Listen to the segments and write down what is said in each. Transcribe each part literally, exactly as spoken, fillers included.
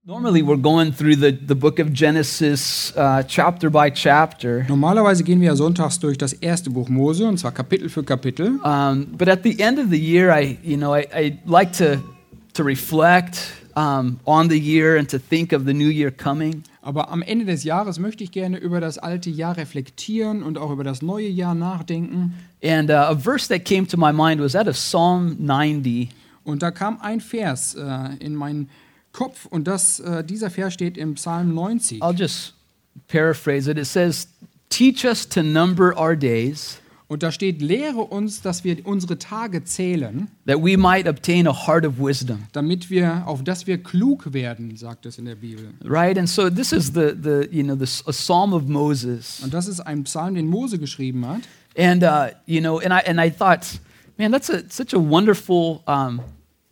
Normally we're going through the, the book of Genesis uh, chapter by chapter. Normalerweise gehen wir ja sonntags durch das erste Buch Mose, und zwar Kapitel für Kapitel. Um, but at the end of the year, I you know I, I like to to reflect um, on the year and to think of the new year coming. Aber am Ende des Jahres möchte ich gerne über das alte Jahr reflektieren und auch über das neue Jahr nachdenken. And uh, a verse that came to my mind was out of Psalm ninety. Und da kam ein Vers äh, in meinen Kopf, und das, äh, dieser Vers steht im Psalm neunzig. I'll just paraphrase it. It says, "Teach us to number our days, Und da steht: Lehre uns, dass wir unsere Tage zählen, that we might obtain a heart of wisdom." damit wir, auf dass wir klug werden, sagt es in der Bibel. Right, and so this is the the you know the a Psalm of Moses, Und das ist ein Psalm, den Mose geschrieben hat. and uh, you know, and I and I thought, man, that's a such a wonderful um,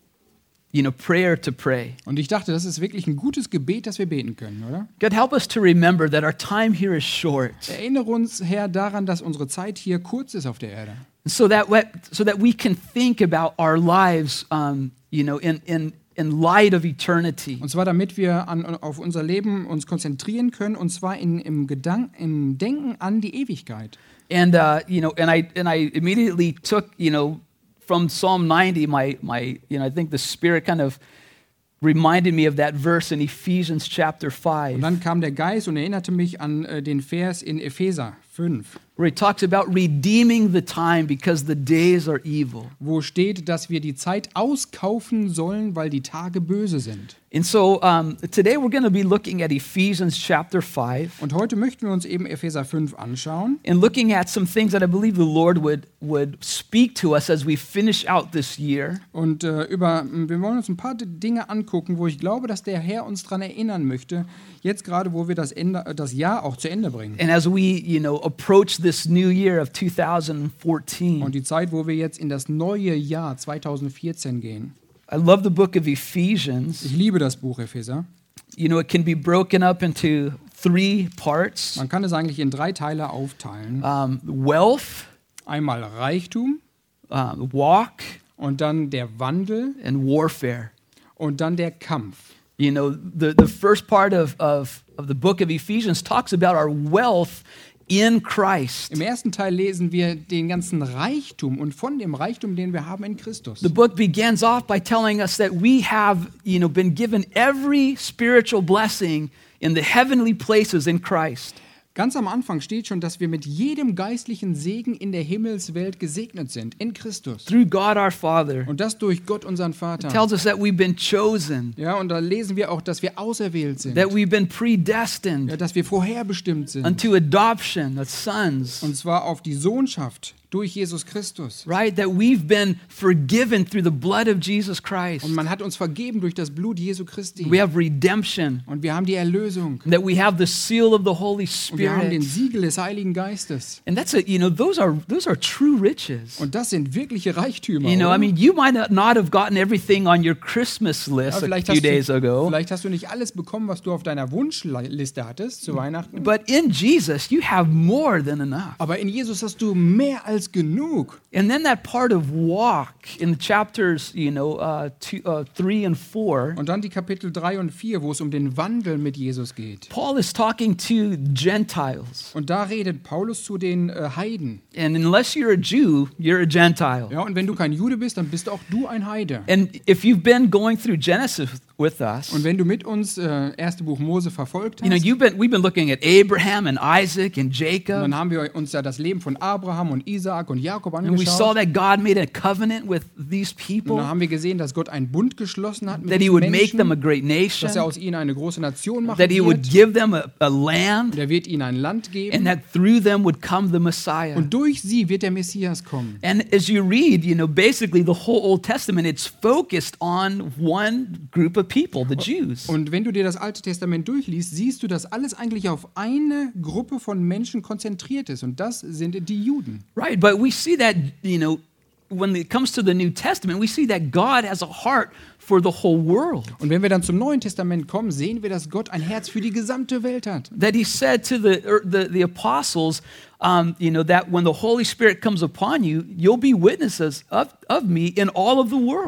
you know prayer to pray. Und ich dachte, das ist wirklich ein gutes Gebet, das wir beten können, oder? God, help us to remember that our time here is short, Erinnere uns, Herr, daran, dass unsere Zeit hier kurz ist auf der Erde. so that we, so that we can think about our lives, um, you know, in in in light of eternity. Und zwar, damit wir an, auf unser Leben uns konzentrieren können, und zwar in, im, Gedank, im Denken an die Ewigkeit. And uh, you know, and I and I immediately took, you know, from Psalm ninety, my my you know, I think the Spirit kind of reminded me of that verse in Ephesians chapter Und five, dann kam der Geist und erinnerte mich an äh, den Vers in Epheser fünf, where he talks about redeeming the time because the days are evil. wo steht, dass wir die Zeit auskaufen sollen, weil die Tage böse sind. And so um, today we're going to be looking at Ephesians chapter five Und heute möchten wir uns eben Epheser fünf anschauen and looking at some things that I believe the Lord would would speak to us as we finish out this year. und äh, über, wir wollen uns ein paar Dinge angucken, wo ich glaube, dass der Herr uns daran erinnern möchte, jetzt gerade, wo wir das, Ende, das Jahr auch zu Ende bringen. And as we, you know, approach this new year of two thousand fourteen. Und die Zeit, wo wir jetzt in das neue Jahr zwanzig vierzehn gehen. I love the book of Ephesians. Ich liebe das Buch Epheser. You know, it can be broken up into three parts. Man kann es eigentlich in drei Teile aufteilen. Um, wealth, Einmal Reichtum, um, walk, und dann der Wandel and warfare. und dann der Kampf. You know, the, the first part of, of, of the book of Ephesians talks about our wealth in Christ. Im ersten Teil lesen wir den ganzen Reichtum und von dem Reichtum, den wir haben in Christus. The book begins off by telling us that we have, you know, been given every spiritual blessing in the heavenly places in Christ. Ganz am Anfang steht schon, dass wir mit jedem geistlichen Segen in der Himmelswelt gesegnet sind, in Christus. Through God our Father. Und das durch Gott, unseren It Vater. tells us that we've been chosen, Ja, und da lesen wir auch, dass wir auserwählt sind. that we've been predestined Ja, dass wir vorherbestimmt sind. unto adoption as sons, Und zwar auf die Sohnschaft durch Jesus Christus. right? That we've been forgiven through the blood of Jesus Christ. Und man hat uns vergeben durch das Blut Jesu Christi. We have redemption, Und wir haben die Erlösung. that we have the seal of the Holy Und wir haben den Spirit. Siegel des Heiligen Geistes. And that's it, you know, those are those are true riches. Und das sind wirkliche Reichtümer. You know, oder? I mean, you might not not have gotten everything on your Christmas Ja, list a vielleicht, few hast days du, ago, vielleicht hast du nicht alles bekommen, was du auf deiner Wunschliste hattest zu Weihnachten. but in Jesus, you have more than enough. Aber in Jesus hast du mehr als genug. And then that part of walk in the chapters, you know, uh, two, uh, three and four, Und dann die Kapitel drei und vier, wo es um den Wandel mit Jesus geht. Paul is talking to Gentiles. Und da redet Paulus zu den äh, Heiden. And unless you're a Jew, you're a Gentile. Ja, und wenn du kein Jude bist, dann bist auch du ein Heide. And if you've been going through Genesis with us, Und wenn du mit uns äh, erste Buch Mose verfolgt you know, hast, you've been we've been looking at Abraham and Isaac and Jacob. dann haben wir uns ja das Leben von Abraham und Isaak und Jakob And we saw angeschaut. that God made a covenant with these Und people, dann haben wir gesehen, dass Gott einen Bund geschlossen hat mit that he diesen would make them a Menschen, great nation, dass er aus ihnen eine große Nation machen that he would wird. give them a, a land, Der wird ihnen ein Land and geben. that through them would come the Messiah. Und durch sie wird der Messias kommen. And as you read, you know, basically the whole Old Testament, it's focused on one group of people, the Jews. Und wenn du dir das Alte Testament durchliest, siehst du, dass alles eigentlich auf eine Gruppe von Menschen konzentriert ist. Und das sind die Juden. Right, but we see that, you know, when it comes to the New Testament, we see that God has a heart for the whole world. Und wenn wir dann zum Neuen Testament kommen, sehen wir, dass Gott ein Herz für die gesamte Welt hat. That he said to the er, the, the apostles, um, you know, that when the Holy Spirit comes upon you, you'll be witnesses of, of me in all of the world.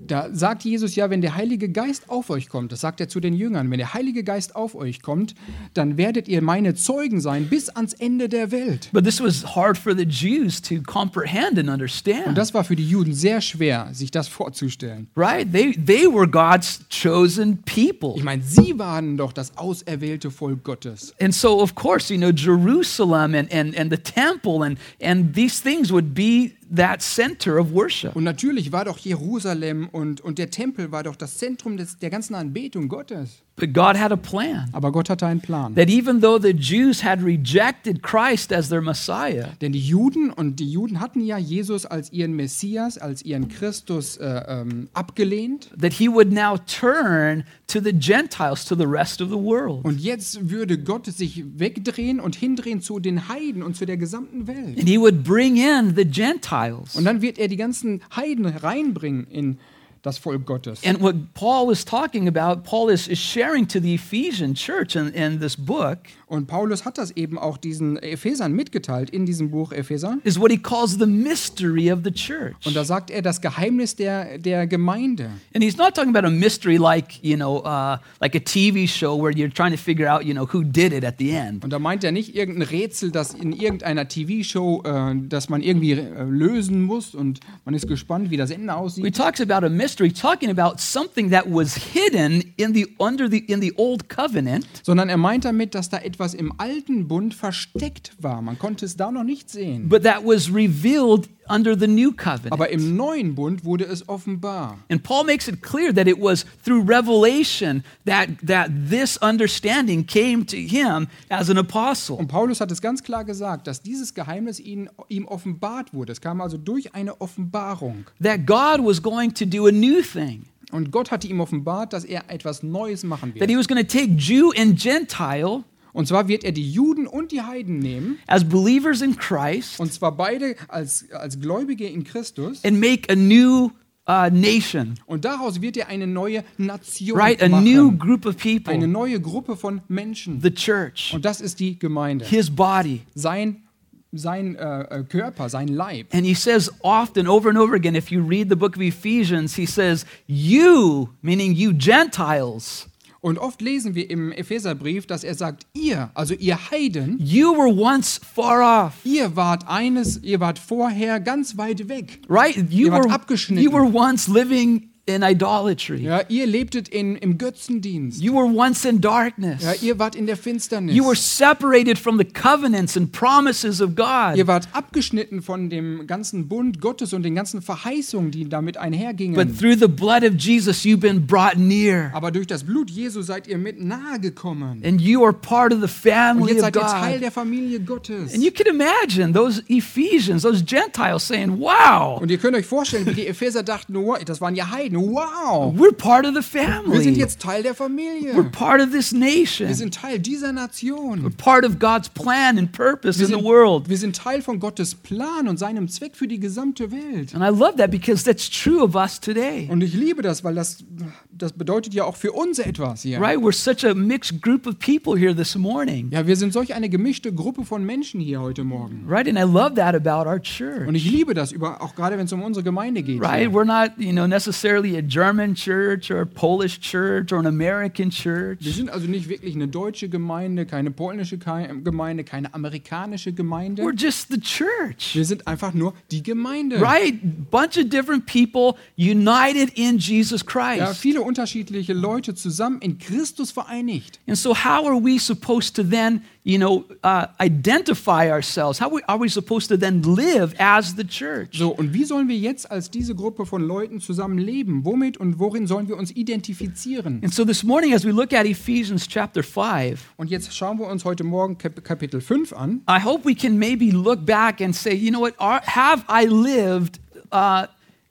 Da sagt Jesus ja, wenn der Heilige Geist auf euch kommt, das sagt er zu den Jüngern, wenn der Heilige Geist auf euch kommt, dann werdet ihr meine Zeugen sein bis ans Ende der Welt. But this was hard for the Jews to comprehend and Und understand. das war für die Juden sehr schwer, sich das vorzustellen. Right? They, they were God's chosen people. Ich meine, sie waren doch das auserwählte Volk Gottes. And so, of course, you know, Jerusalem and, and, and the temple and, and these things would be that center of worship. Und natürlich war doch Jerusalem und, und der Tempel war doch das Zentrum des, der ganzen Anbetung Gottes. But God had a plan Aber Gott hatte einen Plan. that even though the Jews had rejected Christ as their Messiah, Denn die Juden und die Juden hatten ja Jesus als ihren Messias, als ihren Christus äh, ähm, abgelehnt. that he would now turn to the Gentiles, to the rest of the world. Und jetzt würde Gott sich wegdrehen und hindrehen zu den Heiden und zu der gesamten Welt. And he would bring in the Gentiles. Und dann wird er die ganzen Heiden reinbringen in das Volk Gottes. And what Paul is talking about, Paul is, is sharing to the Ephesian church in, in this book, Und Paulus hat das eben auch diesen Ephesern mitgeteilt in diesem Buch Epheser. is what he calls the mystery of the church. Und da sagt er das Geheimnis der, der Gemeinde. And he's not talking about a mystery like, you know, uh, like a T V show where you're trying to figure out, you know, who did it at the end. Und da meint er nicht irgendein Rätsel, das in irgendeiner T V-Show, äh, das man irgendwie äh, lösen muss und man ist gespannt, wie das Ende He aussieht. talks about a mystery, talking about something that was hidden in the under the in the old covenant, Sondern er meint damit, dass da etwas im alten Bund versteckt war. Man konnte es da noch nicht sehen. but that was revealed under the new covenant. Aber im neuen Bund wurde es offenbar. And Paul makes it clear that it was through revelation that, that this understanding came to him as an apostle. Und Paulus hat es ganz klar gesagt, dass dieses Geheimnis ihn, ihm offenbart wurde. Es kam also durch eine Offenbarung. That God was going to do a new thing. Und Gott hatte ihm offenbart, dass er etwas Neues machen That he wird. was going to take Jew and Gentile Und zwar wird er die Juden und die Heiden nehmen, as believers in Christ und zwar beide als, als Gläubige in Christus. and make a new uh, nation, Und daraus wird er eine neue Nation right? A new machen. group of Eine people, neue Gruppe von Menschen. the church, Und das ist die Gemeinde. his body. Sein, sein äh, äh, Körper, sein Leib. And he says often, over and over again, if you read the book of Ephesians, he says, you, meaning you Gentiles, Und oft lesen wir im Epheserbrief, dass er sagt, ihr, also ihr Heiden, you were once far off. ihr wart eines, ihr wart vorher ganz weit weg. Right? You Ihr wart were, abgeschnitten. you were once living in idolatry. Ja, ihr lebtet in, im Götzendienst. You were once in darkness. Ja, ihr wart in der Finsternis. You were separated from the covenants and promises of God. Ihr wart abgeschnitten von dem ganzen Bund Gottes und den ganzen Verheißungen, die damit einhergingen. But through the blood of Jesus, you've been brought near. Aber durch das Blut Jesu seid ihr mit nahe gekommen. And you are part of the Und family jetzt of seid ihr Teil God. der Familie Gottes. And you can imagine those Ephesians, those Gentiles saying, wow, Und ihr könnt euch vorstellen, wie die Epheser dachten, wow, das waren ja Heiden, wow, we're part of the wir sind family. jetzt Teil der We're Familie. part of this Wir nation. sind Teil dieser Nation. We're part of God's plan and purpose Wir in the sind, world. wir sind Teil von Gottes Plan und seinem Zweck für die gesamte Welt. And I love that because that's true of us today. Und ich liebe das, weil das, das bedeutet ja auch für uns etwas hier. Right? We're such a mixed group of people here this morning. Ja, wir sind solch eine gemischte Gruppe von Menschen hier heute Morgen. Right? And I love that about our Und church. ich liebe das, über, auch gerade wenn es um unsere Gemeinde geht. Right? Hier. We're not, you know, necessarily a German church or a Polish church or an American Wir church. sind also nicht wirklich eine deutsche Gemeinde, keine polnische Kei- Gemeinde, keine amerikanische Gemeinde. We're just the church. Wir sind einfach nur die Gemeinde. Right? Bunch of different people united in Jesus Ja, Christ. viele unterschiedliche Leute zusammen in Christus vereinigt. And so how are we supposed to then, you know, uh, identify ourselves? How we- are we supposed to then live as the church? So, und wie sollen wir jetzt als diese Gruppe von Leuten zusammen leben? Womit und worin sollen wir uns identifizieren? And so this morning, as we look at Ephesians chapter five, Und jetzt schauen wir uns heute Morgen Kap Kapitel fünf an. I hope we can maybe look back and say, you know what, are, have I lived uh,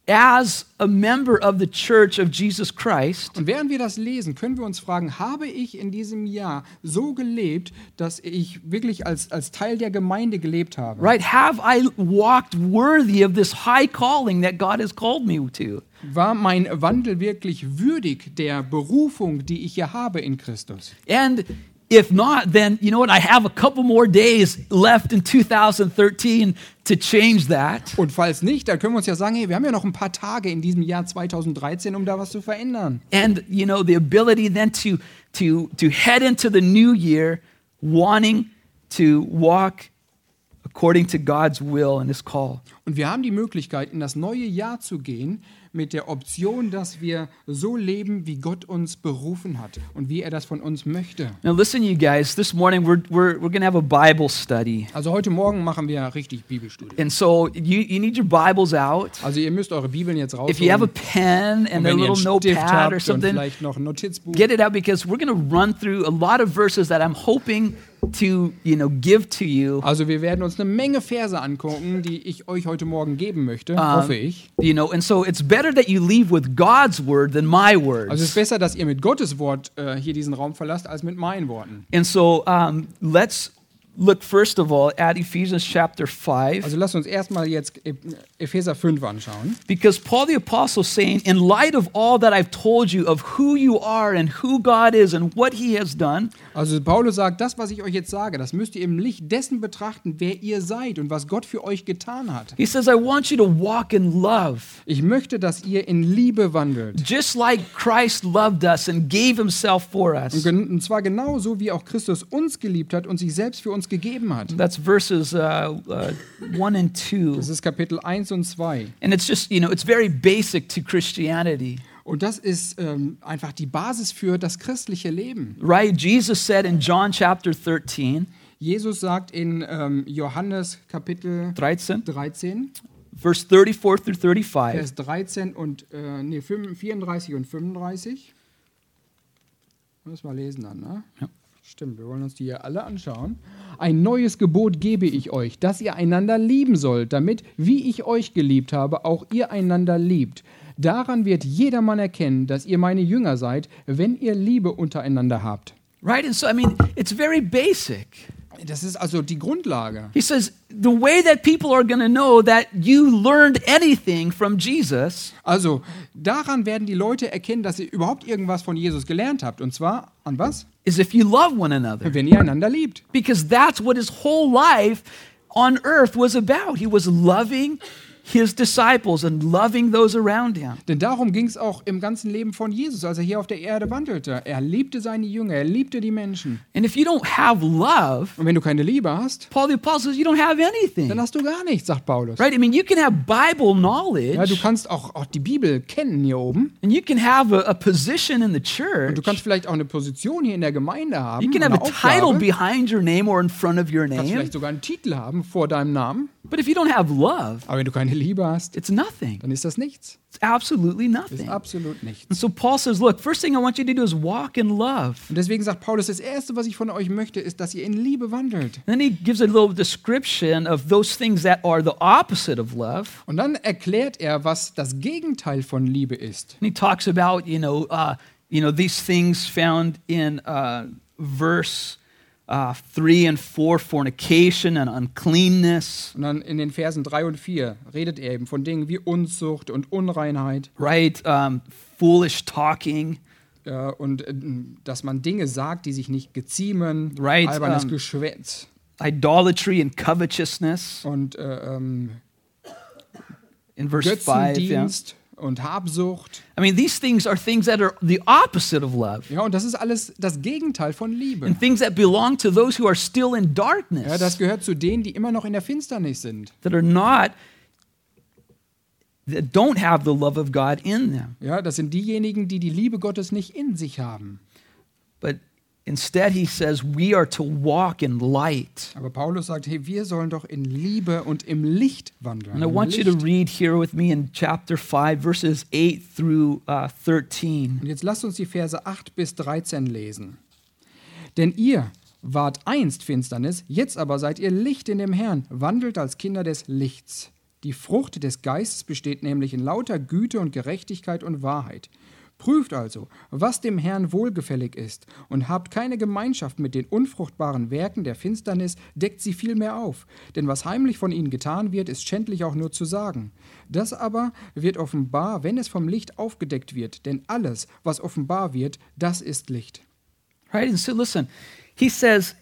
as a member of the church of Jesus Christ? Und während wir das lesen, können wir uns fragen, habe ich in diesem Jahr so gelebt, dass ich wirklich als, als Teil der Gemeinde gelebt habe? Right? Have I walked worthy of this high calling that God has called me to? War mein Wandel wirklich würdig der Berufung, die ich hier habe in Christus? And if not, then you know what? I have a couple more days left in two thousand thirteen to change that. Und falls nicht, dann können wir uns ja sagen, hey, wir haben ja noch ein paar Tage in diesem Jahr zwanzig dreizehn, um da was zu verändern. And you know, the ability then to to to head into the new year wanting to walk according to God's will and his call. Und wir haben die Möglichkeit, in das neue Jahr zu gehen mit der Option, dass wir so leben, wie Gott uns berufen hat und wie er das von uns möchte. Now listen, you guys, this morning we're we're we're going to have a Bible study. Also heute Morgen machen wir richtig Bibelstudie. And so you you need your Bibles out. Also ihr müsst eure Bibeln jetzt If you have a rausholen. pen Und and a wenn ihr little einen Stift notepad or habt und something, vielleicht noch ein Notizbuch. get it out because we're going to run through a lot of verses that I'm hoping to, you know, give to you. Also wir werden uns eine Menge Verse angucken, die ich euch heute Morgen geben möchte, Um, hoffe ich. You know, and so it's better that you leave with God's word than my Also es ist words. besser, dass ihr mit Gottes Wort äh, hier diesen Raum verlasst, als mit meinen Worten. And so um, let's look first of all at Ephesians chapter five, Also lasst uns erstmal jetzt Eph- Epheser fünf anschauen. because Paul the apostle is saying, in light of all that I've told you of who you are and who God is and what he has done, Also Paulus sagt, das, was ich euch jetzt sage, das müsst ihr im Licht dessen betrachten, wer ihr seid und was Gott für euch getan hat. he says, I want you to walk in love, Ich möchte, dass ihr in Liebe wandelt. just like Christ loved us and gave himself for Und, us. gen- und zwar genauso, wie auch Christus uns geliebt hat und sich selbst für uns gegeben hat. That's verses uh, uh, one and two. Das ist Kapitel eins und zwei. And it's just, you know, it's very basic to Christianity. Und das ist ähm, einfach die Basis für das christliche Leben. Right? Jesus said in John chapter thirteen, Jesus sagt in ähm, Johannes Kapitel thirteen, dreizehn, verse thirty-four through thirty-five. Vers dreizehn und äh, nee, vierunddreißig und fünfunddreißig. Müssen wir lesen dann, ne? Ja. Stimmt, wir wollen uns die hier alle anschauen. Ein neues Gebot gebe ich euch, dass ihr einander lieben sollt, damit, wie ich euch geliebt habe, auch ihr einander liebt. Daran wird jedermann erkennen, dass ihr meine Jünger seid, wenn ihr Liebe untereinander habt. Right? And so, I mean, it's very basic. Das ist also die Grundlage. He says, the way that people are going to know that you learned anything from Jesus Also, daran werden die Leute erkennen, dass ihr überhaupt irgendwas von Jesus gelernt habt. Und zwar an was? is if you love one another. Wenn ihr einander liebt. Because that's what his whole life on earth was about. He was loving his disciples and loving those around him. Denn darum ging es auch im ganzen Leben von Jesus, als er hier auf der Erde wandelte. Er liebte seine Jünger, er liebte die Menschen. And if you don't have love, Und wenn du keine Liebe hast, Paul the Apostle says you don't have anything. dann hast du gar nichts, sagt Paulus. Right? I mean, you can have Bible knowledge Ja, du kannst auch, auch die Bibel kennen hier oben. and you can have a, a position in the Und church. du kannst vielleicht auch eine Position hier in der Gemeinde haben. You can have eine a title Aufgabe. behind your name or in front of your Du kannst name. vielleicht sogar einen Titel haben vor deinem Namen. But if you don't have love, Aber wenn du keine Liebe hast, it's nothing. dann ist das nichts. It's absolutely Das ist nothing. absolut nichts. And so Paul says, look, first thing I want you to do is walk in love. Und deswegen sagt Paulus, das Erste, was ich von euch möchte, ist, dass ihr in Liebe wandelt. Then he gives a little description of those things that are the opposite of love. Und dann erklärt er, was das Gegenteil von Liebe ist. And he talks about, you know, uh, you know, these things found in uh, verse uh, three and four, fornication and uncleanness, Und dann in den Versen drei und vier redet er eben von Dingen wie Unzucht und Unreinheit. right? Um, foolish talking, Ja, und äh, dass man Dinge sagt, die sich nicht geziemen, Right, albernes um, Geschwätz idolatry and covetousness. und äh, ähm, In verse five, yeah. Götzendienst und Habsucht. I mean, these things are things that are the opposite of love. Ja, und das ist alles das Gegenteil von Liebe. And things that belong to those who are still in darkness, Ja, das gehört zu denen, die immer noch in der Finsternis sind. that are not, that don't have the love of God in them. Ja, das sind diejenigen, die die Liebe Gottes nicht in sich haben. But instead, he says, we are to walk in light. Aber Paulus sagt, hey, wir sollen doch in Liebe und im Licht wandeln. And I Im want you to Licht. read here with me in chapter five, verses eight through uh, thirteen. Und jetzt lasst uns die Verse acht bis dreizehn lesen. Denn ihr wart einst Finsternis, jetzt aber seid ihr Licht in dem Herrn, wandelt als Kinder des Lichts. Die Frucht des Geistes besteht nämlich in lauter Güte und Gerechtigkeit und Wahrheit. Prüft also, was dem Herrn wohlgefällig ist, und habt keine Gemeinschaft mit den unfruchtbaren Werken der Finsternis, deckt sie vielmehr auf. Denn was heimlich von ihnen getan wird, ist schändlich auch nur zu sagen. Das aber wird offenbar, wenn es vom Licht aufgedeckt wird, denn alles, was offenbar wird, das ist Licht. Right? And so listen, he says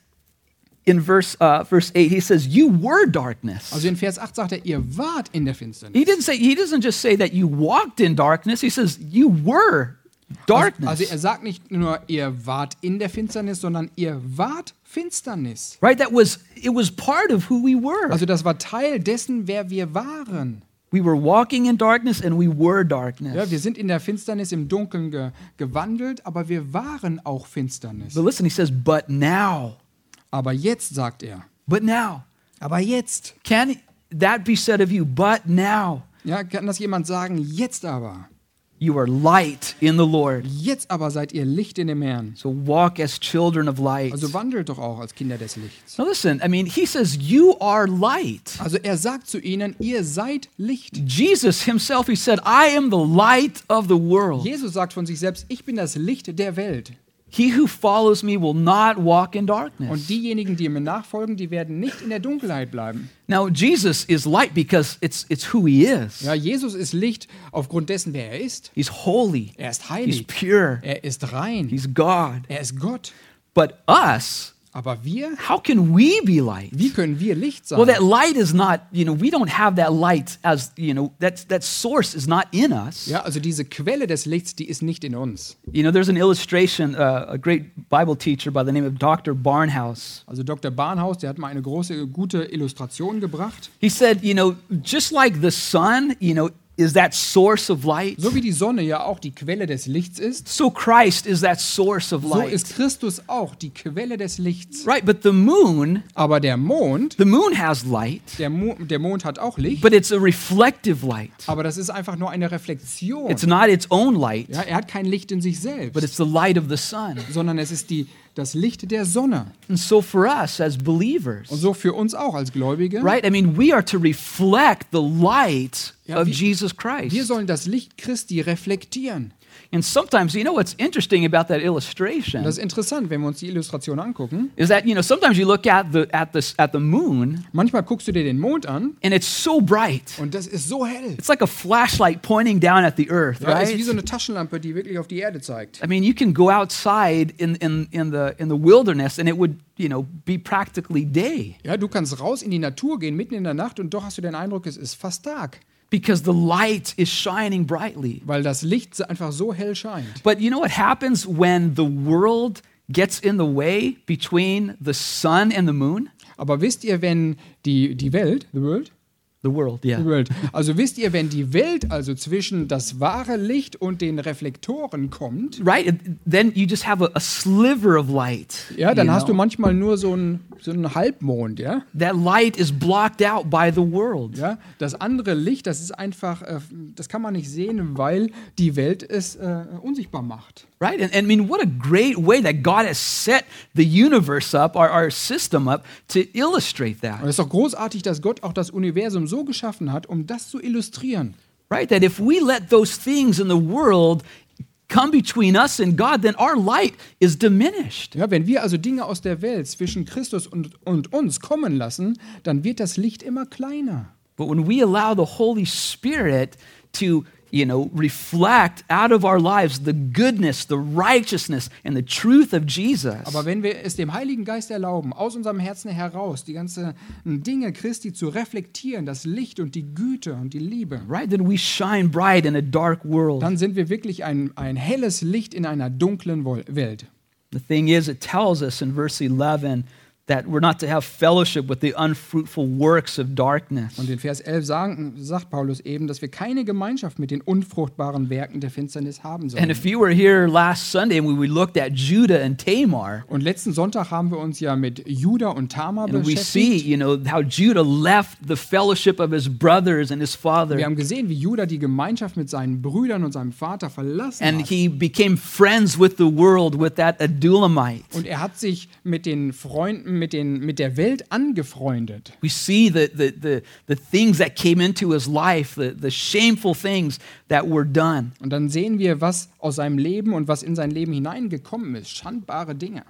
in verse, uh, verse eight, he says, you were darkness. Also in Vers acht sagt er, ihr wart in der Finsternis. He didn't say, he doesn't just say that you walked in darkness. He says, you were darkness. Also, also er sagt nicht nur, ihr wart in der Finsternis, sondern ihr wart Finsternis. Right? That was, it was part of who we were. Also das war Teil dessen, wer wir waren. We were walking in darkness and we were darkness. Ja, wir sind in der Finsternis im Dunkeln ge gewandelt, aber wir waren auch Finsternis. But listen, he says, but now. Aber jetzt, sagt er. But now. Aber jetzt. Can that be said of you? But now. Ja, kann das jemand sagen? Jetzt aber. You are light in the Lord. Jetzt aber seid ihr Licht in dem Herrn. So walk as children of light. Also wandelt doch auch als Kinder des Lichts. Now listen, I mean, he says, you are light. Also er sagt zu ihnen, ihr seid Licht. Jesus himself, he said, I am the light of the world. Jesus sagt von sich selbst, ich bin das Licht der Welt. He who follows me will not walk in darkness. Und diejenigen, die mir nachfolgen, die werden nicht in der Dunkelheit bleiben. Now, Jesus is light because it's, it's who he is. Ja, Jesus ist Licht aufgrund dessen, wer er ist. He's holy. Er ist He's heilig. pure. Er ist rein. He's God. Er ist Gott. But us, Aber wir, how can we be light? wie können wir Licht sein? Well, that light is not, you know, we don't have that light as, you know, that, that source is not in us. Ja, also diese Quelle des Lichts, die ist nicht in uns. You know, there's an illustration, uh, a great Bible teacher by the name of Doctor Barnhouse. Also Doktor Barnhouse, der hat mal eine große, gute Illustration gebracht. He said, you know, just like the sun, you know, is that source of light, So wie die Sonne ja auch die Quelle des Lichts ist, so Christ is that source of so light. ist Christus auch die Quelle des Lichts. Right, but the moon, Aber der Mond, the moon has light, der, Mo der Mond hat auch Licht, but it's a reflective light. aber das ist einfach nur eine Reflexion. It's not its own light, Ja, er hat kein Licht in sich but selbst, it's the light of the sun. sondern es ist die, das Licht der Sonne. And so for us as believers, Und so für uns auch als Gläubige. right? I mean, we are to reflect the light Ja, of wir- Jesus Christ. Wir sollen das Licht Christi reflektieren. And sometimes, you know what's interesting about that illustration Das ist interessant, wenn wir uns die Illustration angucken. is that, you know, sometimes you look at the at the at the moon Manchmal guckst du dir den Mond an and it's so bright. und das ist so hell. It's like a flashlight pointing down at the earth, Ja, ist wie right? so eine Taschenlampe, die wirklich auf die Erde zeigt. I mean, you can go outside in in in the in the wilderness and it would, you know, be practically day Ja, du kannst raus in die Natur gehen, mitten in der Nacht, und doch hast du den Eindruck, es ist fast Tag, because the light is shining brightly. weil das Licht einfach so hell scheint. But you know what happens when the world gets in the way between the sun and the moon? Aber wisst ihr, wenn die, die Welt, the world, The world, yeah. the world, also wisst ihr, wenn die Welt also zwischen das wahre Licht und den Reflektoren kommt, Right? And then you just have a, a sliver of light. ja, dann you hast du know? manchmal nur so einen so einen Halbmond, ja. That light is blocked out by the world. Ja, das andere Licht, das ist einfach, äh, das kann man nicht sehen, weil die Welt es äh, unsichtbar macht. Right? And, and I mean, what a great way that God has set the universe up, our, our system up, to illustrate Und that. es ist doch großartig, dass Gott auch das Universum so geschaffen hat, um das zu illustrieren. Right? That if we let those things in the world come between us and God, then our light is diminished. Ja, wenn wir also Dinge aus der Welt zwischen Christus und, und uns kommen lassen, dann wird das Licht immer kleiner. But when we allow the Holy Spirit to, you know, reflect out of our lives the goodness, the righteousness, and the truth of Jesus, Aber wenn wir es dem Heiligen Geist erlauben, aus unserem Herzen heraus die ganzen Dinge Christi zu reflektieren, das Licht und die Güte und die Liebe, right, then we shine bright in a dark world. dann sind wir wirklich ein, ein helles Licht in einer dunklen Wo- Welt. The thing is, it tells us in verse eleven that we're not to have fellowship with the unfruitful works of darkness. Und in Vers elf sagen, sagt Paulus eben, dass wir keine Gemeinschaft mit den unfruchtbaren Werken der Finsternis haben And sollen. if you were here last Sunday and we looked at Judah and Tamar, Und letzten Sonntag haben wir uns ja mit Juda und Tamar and we see, beschäftigt. you know, how Judah left the fellowship of his brothers and his father, Wir haben gesehen, wie Juda die Gemeinschaft mit seinen Brüdern und seinem Vater verlassen and hat. he became friends with the world, with that Adulamite. Und er hat sich mit den Freunden, mit, den, mit der Welt angefreundet. We see the, the, the, the things that came into his life, the, the shameful things that were done. Und dann sehen wir, was aus seinem Leben und was in sein Leben hineingekommen ist. Schandbare Dinge.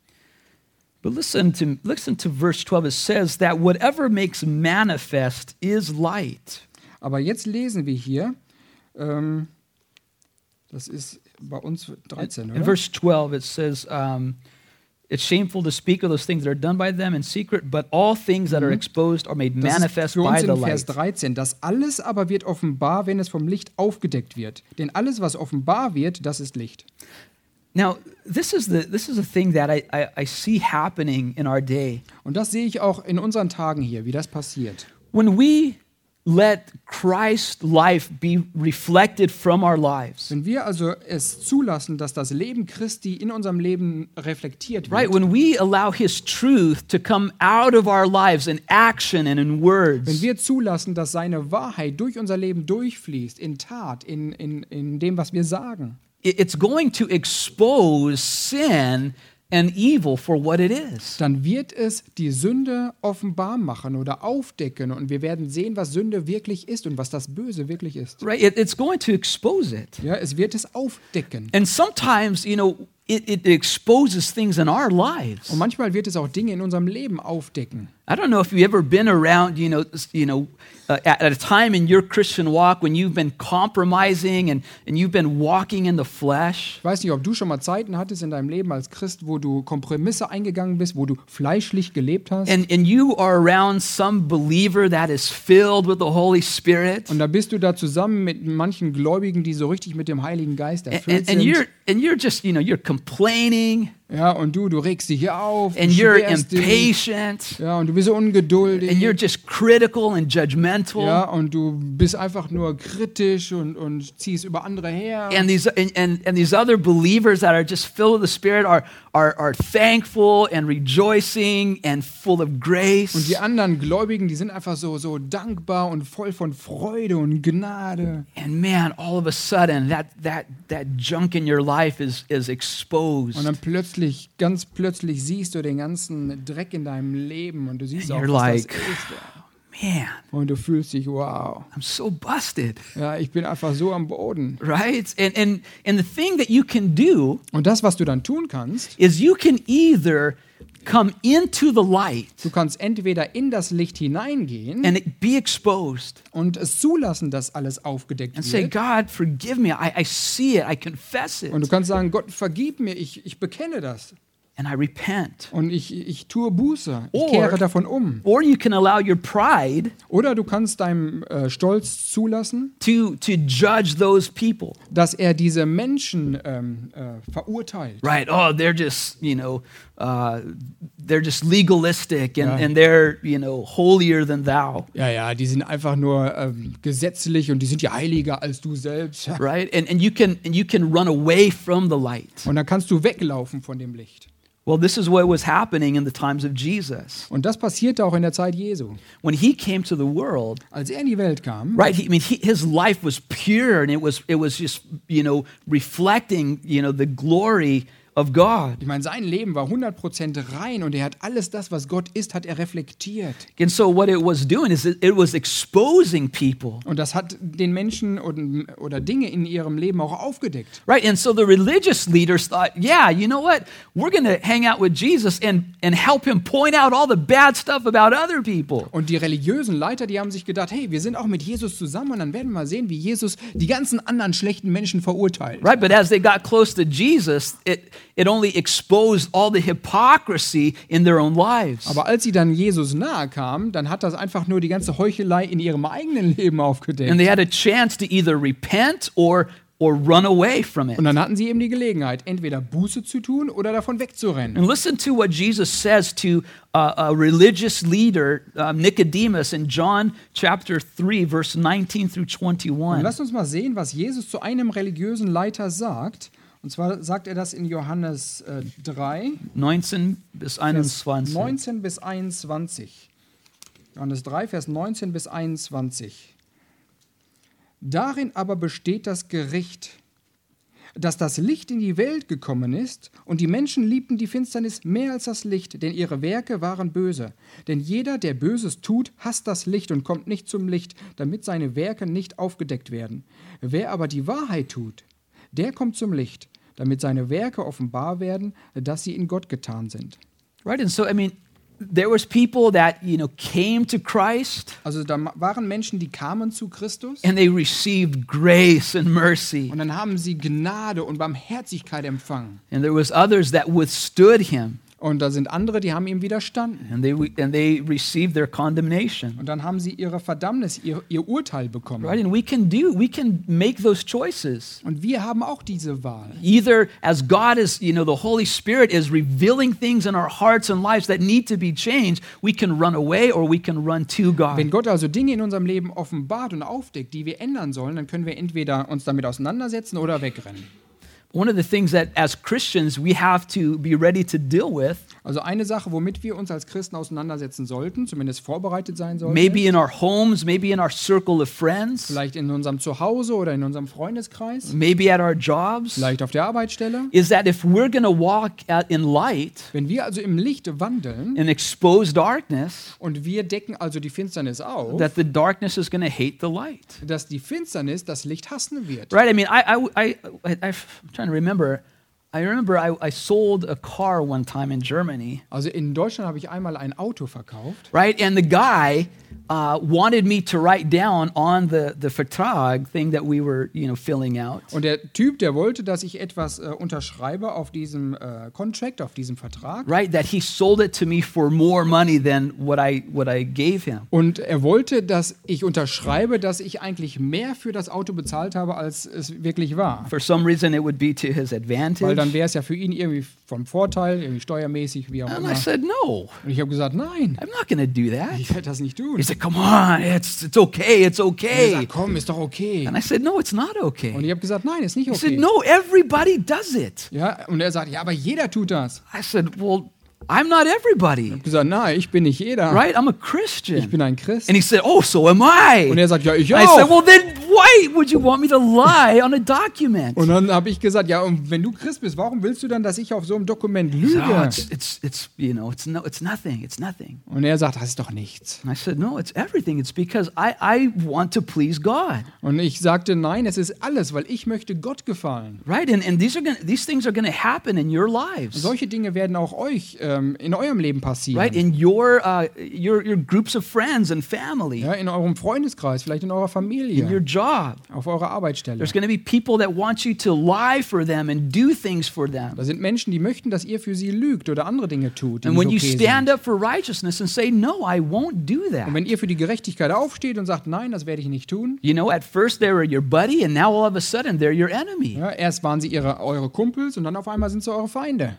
But listen to, listen to verse twelve. It says that whatever makes manifest is light. Aber jetzt lesen wir hier, ähm, das ist bei uns dreizehn, In oder? verse twelve, it says, um, It's shameful to speak of those things that are done by them in secret, but all things that are exposed are made Das ist manifest für by uns the in Vers light. dreizehn. Das alles aber wird offenbar, wenn es vom Licht aufgedeckt wird. Denn alles, was offenbar wird, das ist Licht. Now, this is the this is a thing that I, I, I see happening in our day. Und das sehe ich auch in unseren Tagen hier, wie das passiert. When we let Christ's life be reflected from our lives, Wenn wir also es zulassen, dass das Leben Christi in unserem Leben reflektiert right? wird, When we allow His truth to come out of our lives in action and in wenn words, wir zulassen, dass seine Wahrheit durch unser Leben durchfließt, in Tat, in, in, in dem, was wir sagen, it- it's going to expose sin and evil for what it is. dann wird es die Sünde offenbar machen oder aufdecken und wir werden sehen, was Sünde wirklich ist und was das Böse wirklich ist. Right? It, it's going to expose it. Ja, es wird es aufdecken. And sometimes, you know, it, it exposes things in our lives. Und manchmal wird es auch Dinge in unserem Leben aufdecken. I don't know if you've ever been around, you know, s- you know, uh, at, at a time in your Christian walk when you've been compromising and, and you've been walking in the flesh. Ich weiß nicht, ob du schon mal Zeiten hattest in deinem Leben als Christ, wo du Kompromisse eingegangen bist, wo du fleischlich gelebt hast. And, and you are around some believer that is filled with the Holy Spirit. Und da bist du da zusammen mit manchen Gläubigen, die so richtig mit dem Heiligen Geist And, erfüllt and, and sind. you're and you're just, you know, you're complaining Ja, und du, du regst dich auf, and you're beschwerst dich. impatient Ja, und du bist so ungeduldig. and you're just critical and judgmental. Ja, und du bist einfach nur kritisch und, und ziehst über andere her. And these and, and, and these other believers that are just filled with the Spirit are, are, are thankful and rejoicing and full of grace. Und die anderen Gläubigen, die sind einfach so, so dankbar und voll von Freude und Gnade. And man, all of a sudden, that that that junk in your life is is exposed. Und dann plötzlich, ganz plötzlich siehst du den ganzen Dreck in deinem Leben und du siehst And auch, you're was like, das ist. Man, Und du fühlst dich, wow, I'm so busted, ja, ich bin einfach so am Boden. right? And and and the thing that you can do Und das, was du dann tun kannst, is you can either come into the light du kannst entweder in das Licht hineingehen and it be exposed und es zulassen, dass alles aufgedeckt and say, wird. God, forgive me. I, I see it. I confess it. Und du kannst sagen, Gott, vergib mir, ich, ich bekenne das. And I repent. Und ich, ich tue Buße, ich Or- kehre davon um. Or you can allow your pride Oder du kannst deinem äh, Stolz zulassen, to, to judge those people. dass er diese Menschen ähm, äh, verurteilt. Right? Oh, they're just, you know, uh, they're just legalistic and, Ja. and they're, you know, holier than thou. Ja, ja, die sind einfach nur ähm, gesetzlich und die sind ja heiliger als du selbst. Right? And, and you can and you can run away from the light. Und dann kannst du weglaufen von dem Licht. Well, this is what was happening in the times of Jesus. Und das passierte auch in der Zeit Jesu. When he came to the world, Als er in die Welt kam, right? He, I mean, he, his life was pure and it was it was just, you know, reflecting, you know, the glory of God. ich meine, sein Leben war hundert Prozent rein und er hat alles das, was Gott ist, hat er reflektiert. And so what it was doing is it, it was exposing people. Und das hat den Menschen und, oder Dinge in ihrem Leben auch aufgedeckt. Right? And so the religious leaders thought, yeah, you know what? We're going to hang out with Jesus and, and help him point out all the bad stuff about other people. Und die religiösen Leiter, die haben sich gedacht, hey, wir sind auch mit Jesus zusammen und dann werden wir mal sehen, wie Jesus die ganzen anderen schlechten Menschen verurteilt. Right? But as they got close to Jesus, it, it only exposed all the hypocrisy in their own lives. Aber als sie dann Jesus nahe kamen, dann hat das einfach nur die ganze Heuchelei in ihrem eigenen Leben And aufgedeckt. they had a chance to either repent or, or run away from it. Und dann hatten sie eben die Gelegenheit, entweder Buße zu tun oder davon wegzurennen. And listen to what Jesus says to uh, a religious leader, uh, Nicodemus, in John chapter three, verse nineteen through Und twenty-one. lasst uns mal sehen, was Jesus zu einem religiösen Leiter sagt. Und zwar sagt er das in Johannes äh, drei, neunzehn bis Vers einundzwanzig. neunzehn bis einundzwanzig. Johannes drei, Vers neunzehn bis einundzwanzig. Darin aber besteht das Gericht, dass das Licht in die Welt gekommen ist und die Menschen liebten die Finsternis mehr als das Licht, denn ihre Werke waren böse. Denn jeder, der Böses tut, hasst das Licht und kommt nicht zum Licht, damit seine Werke nicht aufgedeckt werden. Wer aber die Wahrheit tut, der kommt zum Licht, damit seine Werke offenbar werden, dass sie in Gott getan sind. Right, and so I mean, there was people that, you know, came to Christ Also da waren Menschen, die kamen zu Christus and they received grace and mercy. und dann haben sie Gnade und Barmherzigkeit empfangen. And there was others that withstood him. Und da sind andere, die haben ihm widerstanden. And they, and they received their condemnation. Und dann haben sie ihre Verdammnis, ihr, ihr Urteil bekommen. Right? And we can do, we can make those choices. Und wir haben auch diese Wahl. Either as God is, you know, the Holy Spirit is revealing things in our hearts and lives that need to be changed, we can run away or we can run to God. Wenn Gott also Dinge in unserem Leben offenbart und aufdeckt, die wir ändern sollen, dann können wir entweder uns damit auseinandersetzen oder wegrennen. One of the things that as Christians we have to be ready to deal with, Also eine Sache, womit wir uns als Christen auseinandersetzen sollten, zumindest vorbereitet sein sollten, maybe in our homes, maybe in our circle of friends, vielleicht in unserem Zuhause oder in unserem Freundeskreis, maybe at our jobs, vielleicht auf der Arbeitsstelle, is that if we're going to walk at, in light wenn wir also im Licht wandeln and expose darkness, und wir decken also die Finsternis auf, that the darkness is going to hate the light. dass die Finsternis das Licht hassen wird. Right? I mean, I, I, I, I, I'm trying to remember. I remember I, I sold a car one time in Germany. Also in Deutschland habe ich einmal ein Auto verkauft. Right? And the guy uh, wanted me to write down on the, the Vertrag thing that we were, you know, filling out. Und der Typ, der wollte, dass ich etwas äh, unterschreibe auf diesem äh, Contract, auf diesem Vertrag. Right? That he sold it to me for more money than what I, what I gave him. Und er wollte, dass ich unterschreibe, dass ich eigentlich mehr für das Auto bezahlt habe, als es wirklich war. For some reason it would be to his advantage. Weil dann wäre es ja für ihn irgendwie vom Vorteil, irgendwie steuermäßig, wie auch And immer. I said, no, Und ich habe gesagt, nein, I'm not going to do that. ich werde das nicht tun. He said, come on, it's, it's okay, it's Und er okay. sagt, komm, ist doch okay. And I said, no, it's not Und okay. ich habe gesagt, nein, ist nicht He said, okay. no, everybody does it. Ja, und er sagt, ja, aber jeder tut das. I said, well, I'm not everybody. Ich habe gesagt, nein, ich bin nicht jeder. Right? I'm a Ich Christian. bin ein Christ. And he said, oh, so am I. Und er sagt, ja, ich I said, auch. well, then why would you want me to lie on a document? Und dann habe ich gesagt, ja, und wenn du Christ bist, warum willst du dann, dass ich auf so einem Dokument So, lüge? it's, it's, it's, you know, it's, no, it's nothing, it's nothing. Und er sagt, das ist doch nichts. And I said, no, it's everything. It's because I, I want to please God. Und ich sagte, nein, es ist alles, weil ich möchte Gott gefallen. Right? And, and these, are gonna, these things are going to happen in your lives. Solche Dinge werden auch euch ähm, in eurem Leben passieren. Right? In your, uh, your, your groups of friends and family, Ja, in eurem Freundeskreis, vielleicht in eurer in your Familie, job. auf eurer Arbeitsstelle. There's going to be people that want you to lie for them and do things for them. Da sind Menschen, die möchten, dass ihr für sie lügt oder andere Dinge tut, die And when you nicht okay stand sind. up for righteousness and say, no, I won't do that. Und wenn ihr für die Gerechtigkeit aufsteht und sagt, nein, das werde ich nicht tun, You know, at first they were your buddy and now all of a sudden they're your enemy. ja, erst waren sie ihre, eure Kumpels und dann auf einmal sind sie eure Feinde.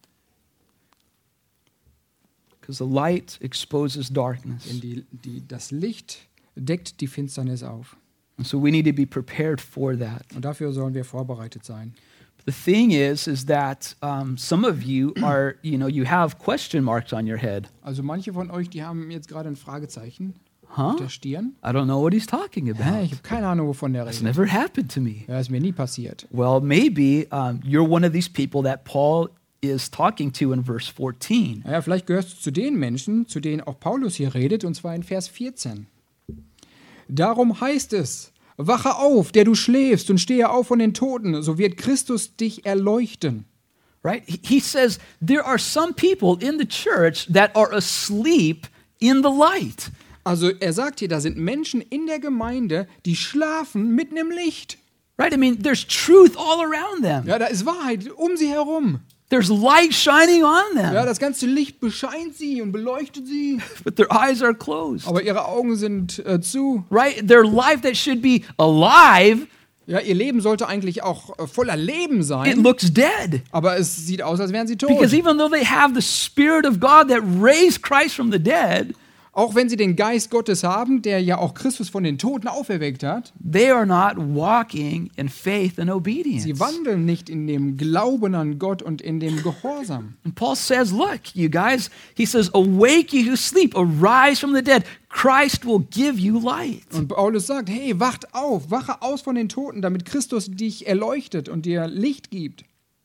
Because the light exposes darkness. Denn die, die, das Licht deckt die Finsternis auf. And so we need to be prepared for that. Und dafür sollen wir vorbereitet sein. The thing is, is that um, some of you are, you know, you have question marks on your head. Also manche von euch, die haben jetzt gerade ein Fragezeichen Huh? auf der Stirn. I don't know what he's talking Hä, about. ich habe keine Ahnung, wovon der It's redet. never happened to me. Ja, ist mir nie passiert. Well, maybe um, you're one of these people that Paul is talking to in verse fourteen. Ja, vielleicht gehörst du zu den Menschen, zu denen auch Paulus hier redet, und zwar in Vers vierzehn. Darum heißt es, wache auf, der du schläfst, und stehe auf von den Toten, so wird Christus dich erleuchten. Right? He- He says there are some people in the church that are asleep in the light. Also er sagt hier, da sind Menschen in der Gemeinde, die schlafen mitten im Licht. Right? I mean, there's truth all around them. Ja, da ist Wahrheit um sie herum. There's light shining on them, Ja, das ganze Licht bescheint sie und beleuchtet sie, but their eyes are closed. aber ihre Augen sind äh, zu. Right? Their life that should be alive, Ja, ihr Leben sollte eigentlich auch äh, voller Leben it sein, looks dead. aber es sieht aus, als wären sie tot. Because even though they have the Spirit of God that raised Christ from the dead, Auch wenn sie den Geist Gottes haben, der ja auch Christus von den Toten auferweckt hat, they are not walking in faith and obedience. sie wandeln nicht in dem Glauben an Gott und in dem Gehorsam. And Paul says, look, you guys, he says, awake you who sleep, arise from the dead. Christ will give you light. Und Paulus sagt, hey, wacht auf, wache aus von den Toten, damit Christus dich erleuchtet und dir Licht gibt.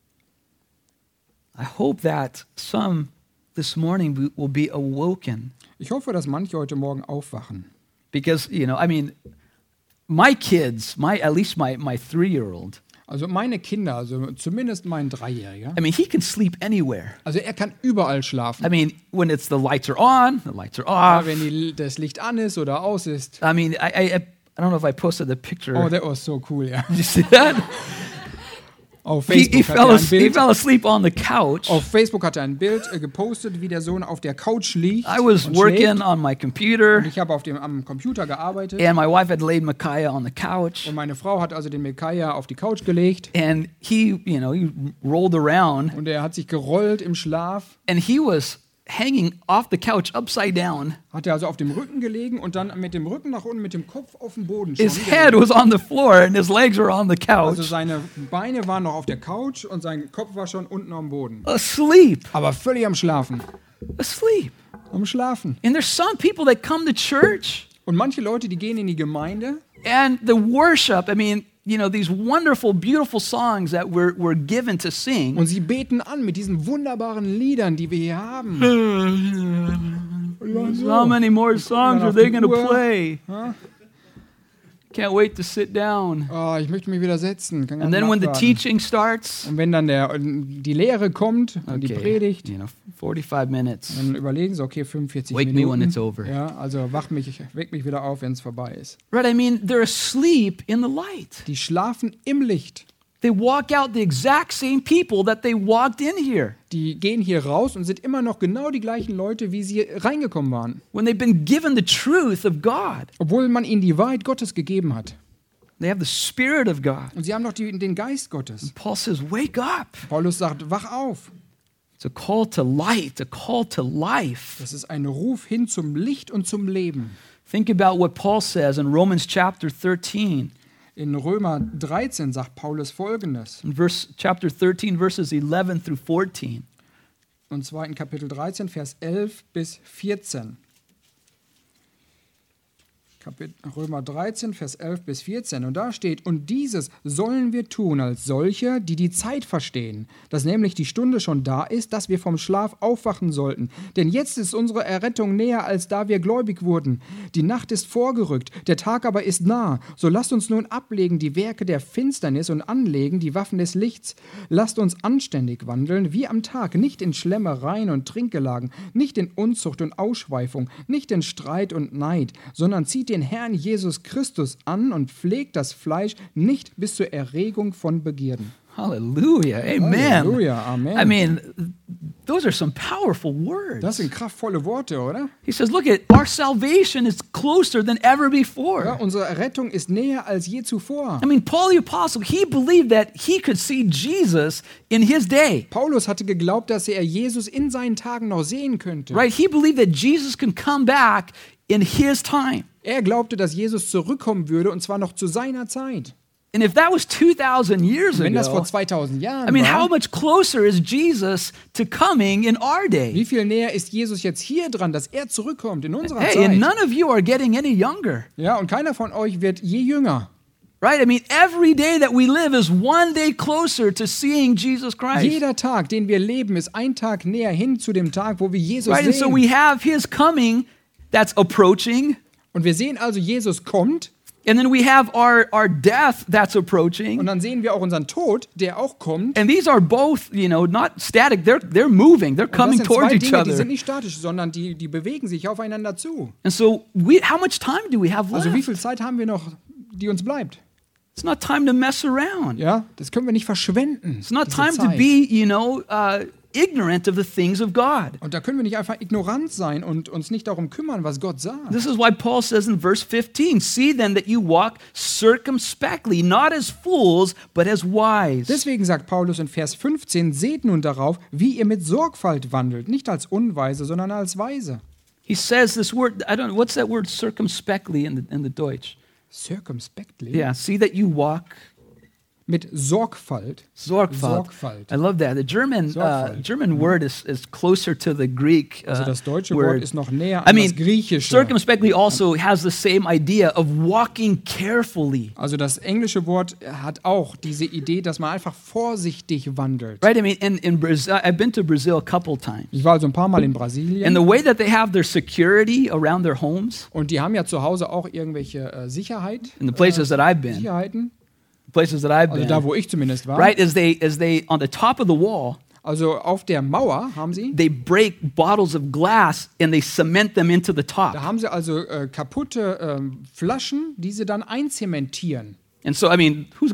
I hope that some this morning will- will be awoken. Ich hoffe, dass manche heute Morgen aufwachen. Because, you know, I mean, my kids, my at least my, my three-year-old, Also meine Kinder, also zumindest mein Dreijähriger, I mean, he can sleep anywhere. also er kann überall schlafen. I mean, when it's the lights are on, the lights are Ja, off. wenn die, das Licht an ist oder aus ist. I mean, I, I, I don't know if I posted the picture. Oh, that was so cool, ja. Did you see that? Auf He, he, Facebook, hat fell, er ein as- he Bild, fell asleep on the couch. auf Facebook hat er ein Bild äh, gepostet, wie der Sohn auf der Couch liegt I was und working schläft. on my computer, Und ich habe auf dem, am Computer gearbeitet. and my wife had laid Micaiah on the couch. Und meine Frau hat also den Micaiah auf die Couch gelegt. And he, you know, he rolled around, Und er hat sich gerollt im Schlaf. and he was hanging off the couch upside down. Hat er also auf dem Rücken gelegen und dann mit dem Rücken nach unten, mit dem Kopf auf dem Boden schon His head gelegen. was on the floor, and his legs were on the Also couch, seine Beine waren noch auf der Couch und sein Kopf war schon unten am Boden. asleep, Aber völlig am Schlafen. asleep. Am Schlafen. And there's some people that come to church, Und manche Leute, die gehen in die Gemeinde and the worship, I mean, you know, these wonderful, beautiful songs that we're, we're given to sing. und sie beten an mit diesen wunderbaren Liedern, die wir hier haben. How many more songs are they going to Uhr. play? Huh? Can't wait to sit down. Oh, ich möchte mich wieder setzen. Kann gar And then nicht when the abwarten. teaching starts, Und wenn dann der, die Lehre kommt, und die okay, Predigt, you know, forty-five minutes. dann überlegen sie, okay, fünfundvierzig Wake me Minuten. when it's over. Ja, also wach mich, weck mich wieder auf, wenn es vorbei ist. Right? I mean, they're asleep in the light. Die schlafen im Licht. They walk out the exact same people that they walked in here. Die gehen hier raus und sind immer noch genau die gleichen Leute, wie sie reingekommen waren. When they've been given the truth of God, Obwohl man ihnen die Wahrheit Gottes gegeben hat. they have the Spirit of God. Und sie haben noch die, den Geist Gottes. Paul says, wake up. Paulus sagt, wach auf. It's a call to light, a call to life. Das ist ein Ruf hin zum Licht und zum Leben. Think about what Paul says in Romans chapter thirteen. In Römer dreizehn sagt Paulus Folgendes. In verse, chapter thirteen, verses eleven through fourteen. Und zwar in Kapitel dreizehn, Vers elf bis vierzehn. Kapit- Römer dreizehn, Vers elf bis vierzehn. Und da steht, und dieses sollen wir tun als solche, die die Zeit verstehen, dass nämlich die Stunde schon da ist, dass wir vom Schlaf aufwachen sollten. Denn jetzt ist unsere Errettung näher, als da wir gläubig wurden. Die Nacht ist vorgerückt, der Tag aber ist nah. So lasst uns nun ablegen die Werke der Finsternis und anlegen die Waffen des Lichts. Lasst uns anständig wandeln, wie am Tag, nicht in Schlemmereien und Trinkgelagen, nicht in Unzucht und Ausschweifung, nicht in Streit und Neid, sondern zieht den Herrn Jesus Christus an und pflegt das Fleisch nicht bis zur Erregung von Begierden. Hallelujah. Amen. Halleluja, Amen. I mean, those are some powerful words. Das sind kraftvolle Worte, oder? He says, look at our salvation is closer than ever before. Ja, unsere Rettung ist näher als je zuvor. I mean, Paul the Apostle, he believed that he could see Jesus in his day. Paulus hatte geglaubt, dass er Jesus in seinen Tagen noch sehen könnte. Right? He believed that Jesus can come back in his time. Er glaubte, dass Jesus zurückkommen würde, und zwar noch zu seiner Zeit. And if that was two thousand years Wenn das vor ago, zweitausend Jahren I mean, how war, much closer is Jesus to coming in our day? wie viel näher ist Jesus jetzt hier dran, dass er zurückkommt in unserer Hey, and Zeit? none of you are getting any younger. Ja, und keiner von euch wird je jünger. Right? I mean, every day that we live is one day closer to seeing Jesus Christ. Jeder Tag, den wir leben, ist ein Tag näher hin zu dem Tag, wo wir Jesus Right? And so sehen. we have his coming that's approaching, Und wir sehen also, Jesus kommt, and then we have our, our death that's approaching. und dann sehen wir auch unseren Tod, der auch kommt. And these are both, you know, not static. They're they're moving. They're Und das coming sind towards zwei each Dinge, die other. sind nicht statisch, sondern die, die bewegen sich aufeinander zu. And so we how much time do we have Also wie left? viel Zeit haben wir noch, die uns bleibt? It's not time to mess around. Ja, das können wir nicht verschwenden. It's not diese time to Zeit. be, you know, uh, ignorant of the things of God. Und da können wir nicht einfach ignorant sein und uns nicht darum kümmern, was Gott sagt. This is why Paul says in verse fifteen, see then that you walk circumspectly, not as fools, but as wise. Deswegen sagt Paulus in Vers fünfzehn, seht nun darauf, wie ihr mit Sorgfalt wandelt, nicht als Unweise, sondern als Weise. He says this word, I don't know, what's that word circumspectly in the, in the Deutsch? Circumspectly? Yeah, see that you walk Mit Sorgfalt. Sorgfalt. Sorgfalt. I love that. The German uh, Sorgfalt. German word is, is closer to the Greek uh, Also das deutsche word. Wort ist noch näher I an mean, das Griechische. circumspectly also has the same idea of walking carefully. Also das englische Wort hat auch diese Idee, dass man einfach vorsichtig wandelt. Right? I mean, in, in Brazil, I've been to Brazil a couple times. Ich war also ein paar Mal in And Brasilien the way that they have their security around their homes, und die haben ja zu Hause auch irgendwelche äh, Sicherheit, in the places that I've been, Sicherheiten, places that I've also been, da, wo ich zumindest war. right? As they, as they, on the top of the wall, Also auf der Mauer haben sie, they break bottles of glass and they cement them into the da top. haben sie also äh, kaputte ähm, Flaschen, die sie dann einzementieren. And so, I mean, who's gonna,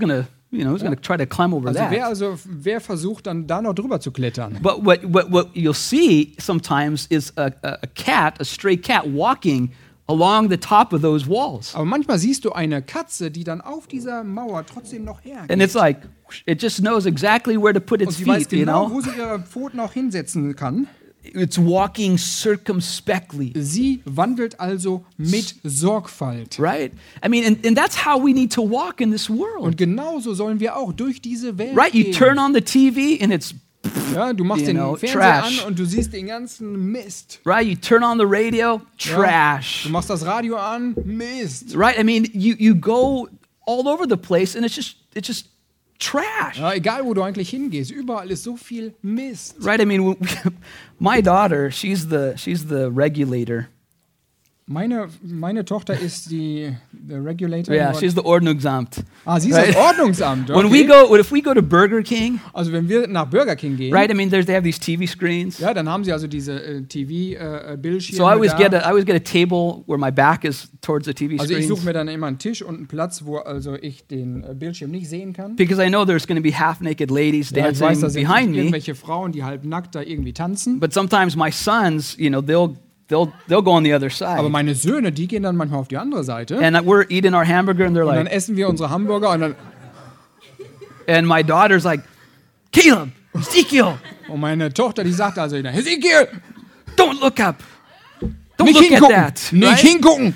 You know, who's going to try to climb over Also wer, that? also wer versucht dann da noch drüber zu klettern? But what, what, what you'll see sometimes is a, a, a cat, a stray cat, walking along the top of those walls. Aber manchmal siehst du eine Katze, die dann auf dieser Mauer trotzdem noch hergeht. And it's like, it just knows exactly where to put Und its sie weiß feet, you genau, know? wo sie ihre Pfoten auch hinsetzen kann. It's walking circumspectly, Sie wandelt also mit Sorgfalt. right? I mean, and, and that's how we need to walk in this world, Und genauso sollen wir auch durch diese Welt right? You gehen. turn on the T V and it's, Ja, du machst you den know, Fernseher trash. an und du siehst den ganzen Mist. right? You turn on the radio, Ja, trash, du machst das Radio an, Mist. right? I mean, you, you go all over the place and it's just, it's just trash. Ja, egal, wo du eigentlich hingehst, überall ist so viel Mist. Right? I mean, my daughter, she's the she's the regulator. Meine, meine Tochter ist die the Regulator. Yeah, she's the Ordnungsamt. ah, sie ist right. das Ordnungsamt. Okay. When we go, if we go to Burger King, also wenn wir nach Burger King gehen, right? I mean, there's, they have these T V screens. ja, dann haben sie also diese äh, T V-Bildschirme So I always da. get a I always get a table where my back is towards the T V Also ich suche screens mir dann immer einen Tisch und einen Platz, wo also ich den äh, Bildschirm nicht sehen kann. because I know there's going to be half-naked ladies Ja, ich weiß, dancing da sind behind me. irgendwelche Frauen, die halb nackt da irgendwie tanzen. But sometimes my sons, you know, they'll they'll they'll go on the other Aber side, meine Söhne, die gehen dann manchmal auf die andere Seite. and we're eating our hamburger, and they're Und dann like, essen wir unsere Hamburger und dann and my daughter's like, Caleb, Ezekiel, und meine Tochter, die sagt also wieder, Ezekiel, don't look up, don't nicht look at hingucken, that. nicht right? hingucken.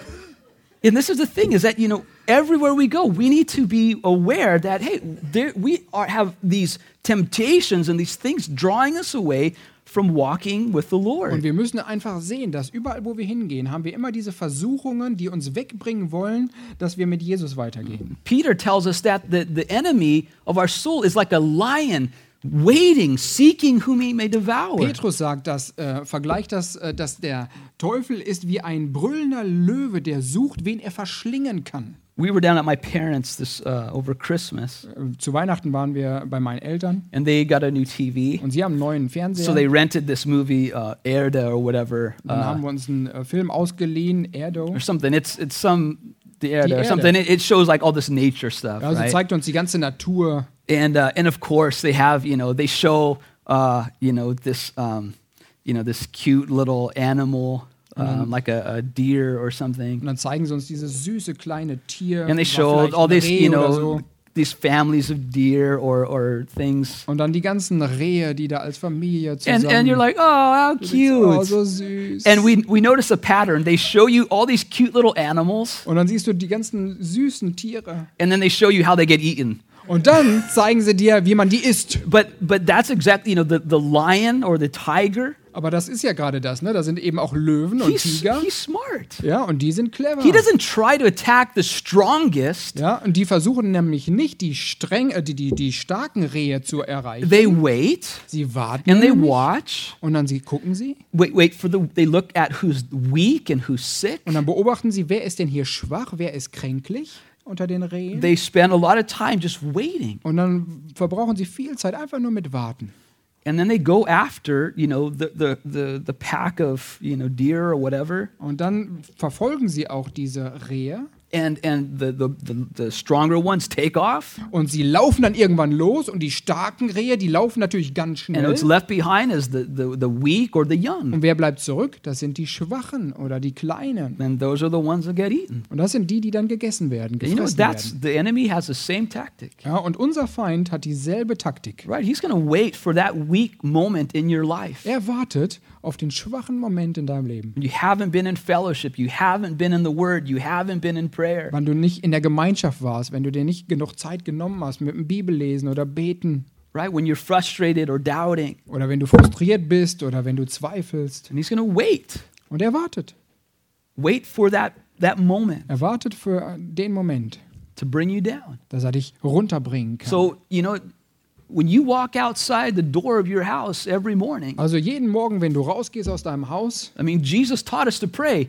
And this is the thing: is that you know, everywhere we go, we need to be aware that hey, there, we are, have these temptations and these things drawing us away from walking with the Und Lord. wir müssen einfach sehen, dass überall, wo wir hingehen, haben wir immer diese Versuchungen, die uns wegbringen wollen, dass wir mit Jesus weitergehen. Peter tells us that the, the enemy of our soul is like a lion waiting, seeking whom he may devour. Petrus sagt das, äh, vergleicht das, äh, dass der Teufel ist wie ein brüllender Löwe, der sucht, wen er verschlingen kann. We were down at my parents' this uh, over Christmas, Äh, Zu Weihnachten waren wir bei meinen Eltern and they got a new T V. und sie haben einen neuen Fernseher. So they rented this movie, uh, Erda or whatever, Dann haben uh, wir uns einen äh, Film ausgeliehen, Erdo. or something. It's it's some the Erda or Erde. something. It, it shows like all this nature stuff, Ja, also right? zeigt uns die ganze Natur. And uh, and of course they have, you know, they show uh, you know this um, you know this cute little animal um, like a, a deer or something, Und dann zeigen sie uns dieses süße kleine Tier. and they war show vielleicht all ein these Reh you oder know so. these families of deer or or things, Und dann die ganzen Rehe, die da als Familie and zusammen. and you're like, oh, how Du denkst, oh, cute. so süß. And we we notice a pattern. They show you all these cute little animals, Und dann siehst du die ganzen süßen Tiere. and then they show you how they get eaten. Und dann zeigen sie dir, wie man die isst. But but that's exactly, you know, the, the lion or the tiger. Aber das ist ja gerade das, ne? Da sind eben auch Löwen und He's Tiger. he's smart. Ja, und die sind clever. He doesn't try to attack the strongest. Ja, und die versuchen nämlich nicht die streng, äh, die, die, die starken Rehe zu erreichen. They wait Sie warten and they nämlich, watch. und dann sie gucken sie Wait, wait for the. They look at who's weak and who's sick. und dann beobachten sie, wer ist denn hier schwach, wer ist kränklich unter den Rehen. They spend a lot of time just waiting, Und dann verbrauchen sie viel Zeit einfach nur mit Warten. and then they go after, you know, the the the, the pack of, you know, deer or whatever, Und dann verfolgen sie auch diese Rehe and and the the the, the stronger ones take off, und sie laufen dann irgendwann los und die starken Rehe, die laufen natürlich ganz and schnell. what's left behind is the the the weak or the young, Und wer bleibt zurück? Das sind die Schwachen oder die Kleinen. and those are the ones that get eaten. Und das sind die, die dann gegessen werden, And you know, gefressen that's werden. the enemy has the same tactic. Ja, und unser Feind hat dieselbe Taktik. Right? He's going to wait for that weak moment in your life. Er wartet auf den schwachen Moment in deinem Leben. You haven't been in fellowship, you haven't been in the word, you haven't been in prayer. Wann du nicht in der Gemeinschaft warst, wenn du dir nicht genug Zeit genommen hast mit dem Bibellesen oder Beten Right? When you're frustrated or doubting. oder wenn du frustriert bist oder wenn du zweifelst. And he's going to wait. Und er wartet. Wait for that that moment Er wartet für den Moment, to bring you down. dass er dich runterbringen kann. So, you know, when you walk outside the door of your house every morning, Also jeden Morgen, wenn du rausgehst aus deinem Haus, I mean, Jesus taught us to pray,